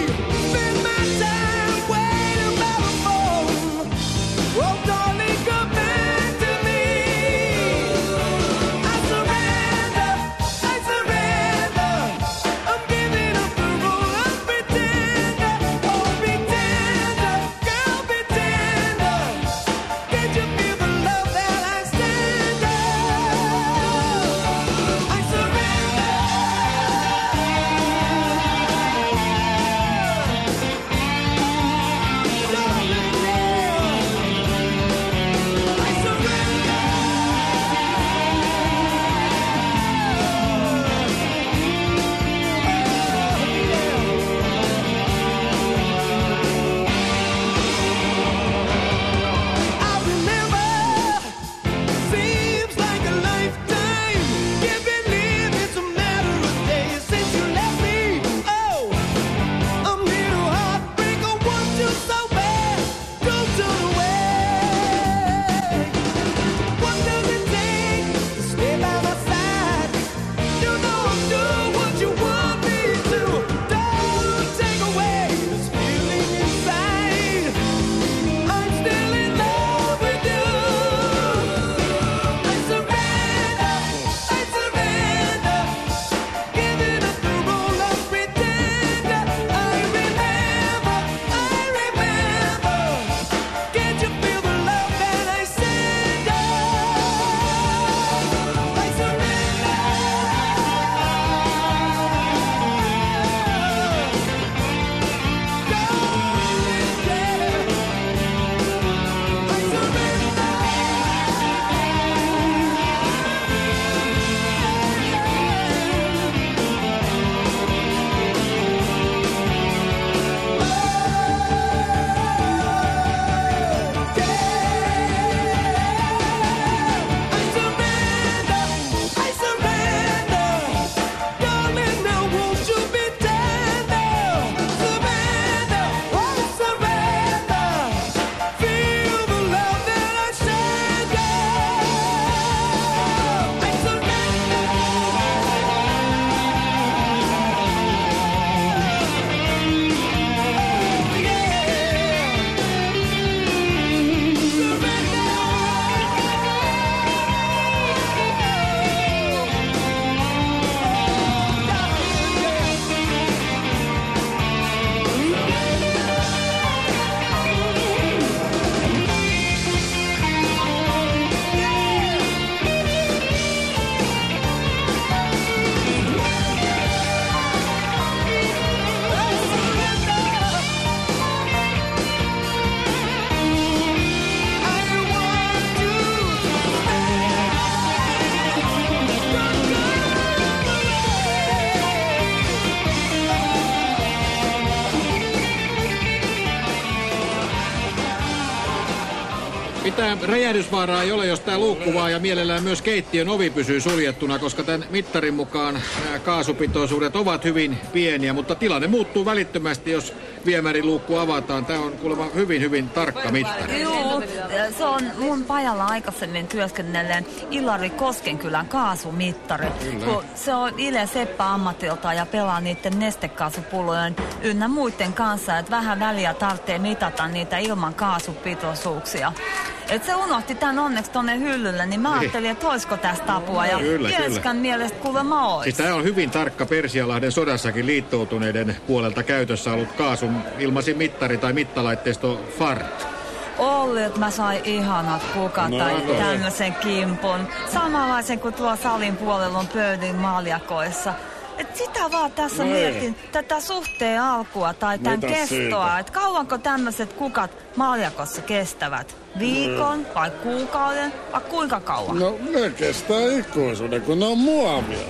mitään räjähdysvaaraa ei ole, jos tää luukku vaan ja mielellään myös keittiön ovi pysyy suljettuna, koska tämän mittarin mukaan nämä kaasupitoisuudet ovat hyvin pieniä, mutta tilanne muuttuu välittömästi, jos viemäriluukku avataan. Tää on kuulemma hyvin, hyvin tarkka mittari. Joo, se on mun pajalla aikaisemmin työskennelleen Ilari Koskenkylän kaasumittari. Kun se on Ile Seppä ammatiltaan ja pelaa niiden nestekaasupullojen ynnä muiden kanssa, että vähän väliä tarvitsee mitata niitä ilman kaasupitoisuuksia. Et se unohti tän onneksi tonne hyllylle, niin mä ajattelin, että olisiko tästä apua. Ja Jeskän mielestä kuulemma ois. Siis tää on hyvin tarkka Persialahden sodassakin liittoutuneiden puolelta käytössä ollut kaasun ilmaisin mittari tai mittalaitteisto F A R T. Olli, että mä sain ihanat kukat no, tai no, tämmöisen kimpun. Samanlaisen kuin tuo salin puolella on pöydin maljakoissa. Et sitä vaan tässä no mietin, tätä suhteen alkua tai tämän Mitä kestoa. Että kauanko tämmöiset kukat maljakossa kestävät? Viikon no. vai kuukauden vai kuinka kauan? No ne kestää ikuisuuden, kun ne on muovia.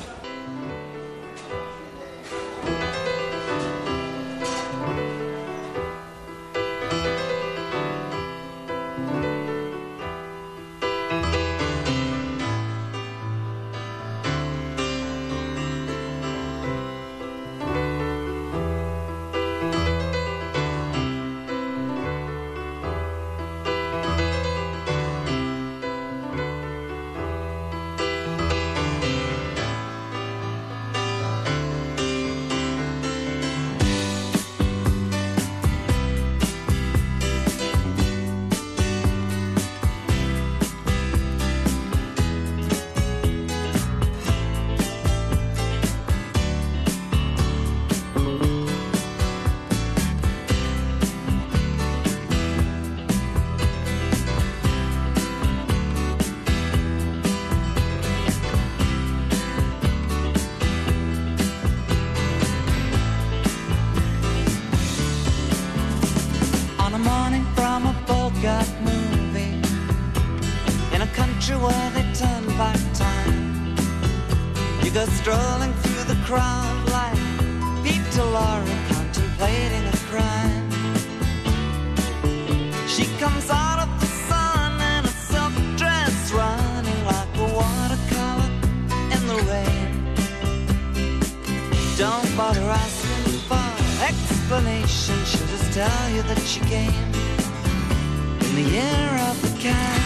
Strolling through the crowd like Pete Laurie contemplating a crime. She comes out of the sun in a silk dress, running like a watercolor in the rain. Don't bother asking for explanation, she'll just tell you that she came in the year of the cat.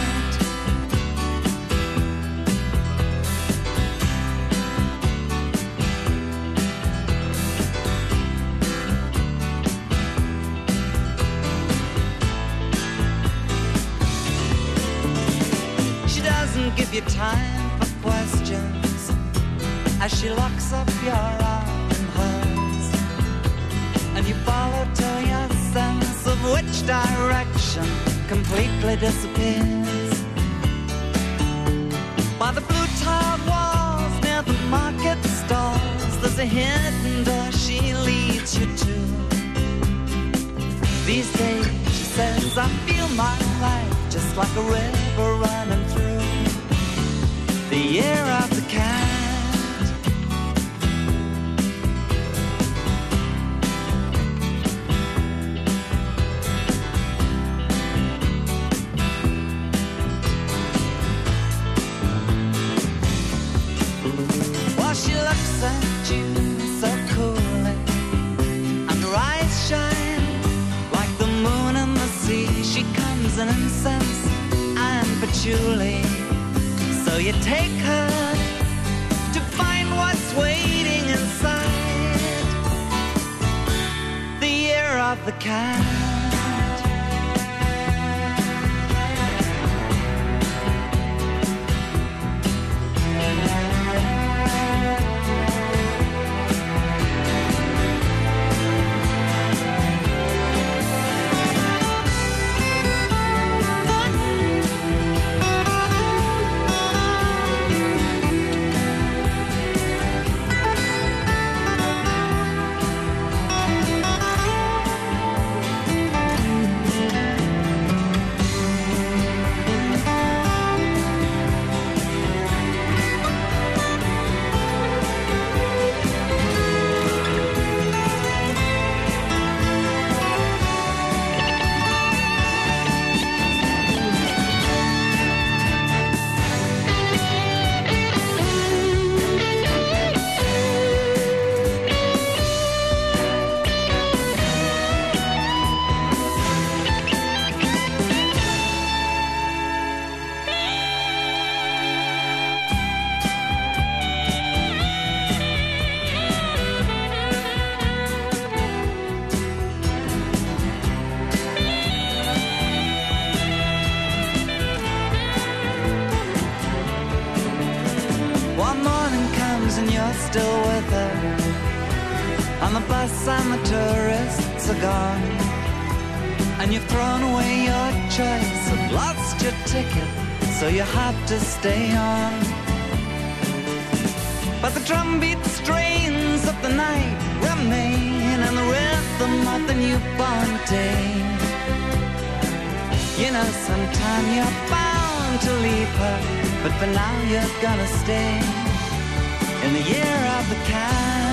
Give you time for questions as she locks up your arm in hers, and you follow till your sense of which direction completely disappears. By the blue tiled walls near the market stalls, there's a hidden door she leads you to. These days, she says, I feel my life just like a river running through the year of the cat. While she looks at you so coolly, and her eyes shine like the moon and the sea. She comes in incense and patchouli. So you take her to find what's waiting inside the year of the cat. bus and the tourists are gone, and you've thrown away your choice and lost your ticket, so you have to stay on. But the drumbeat strains of the night remain, and the rhythm of the newborn day. You know, sometime you're bound to leave her, but for now you're gonna stay in the year of the cat.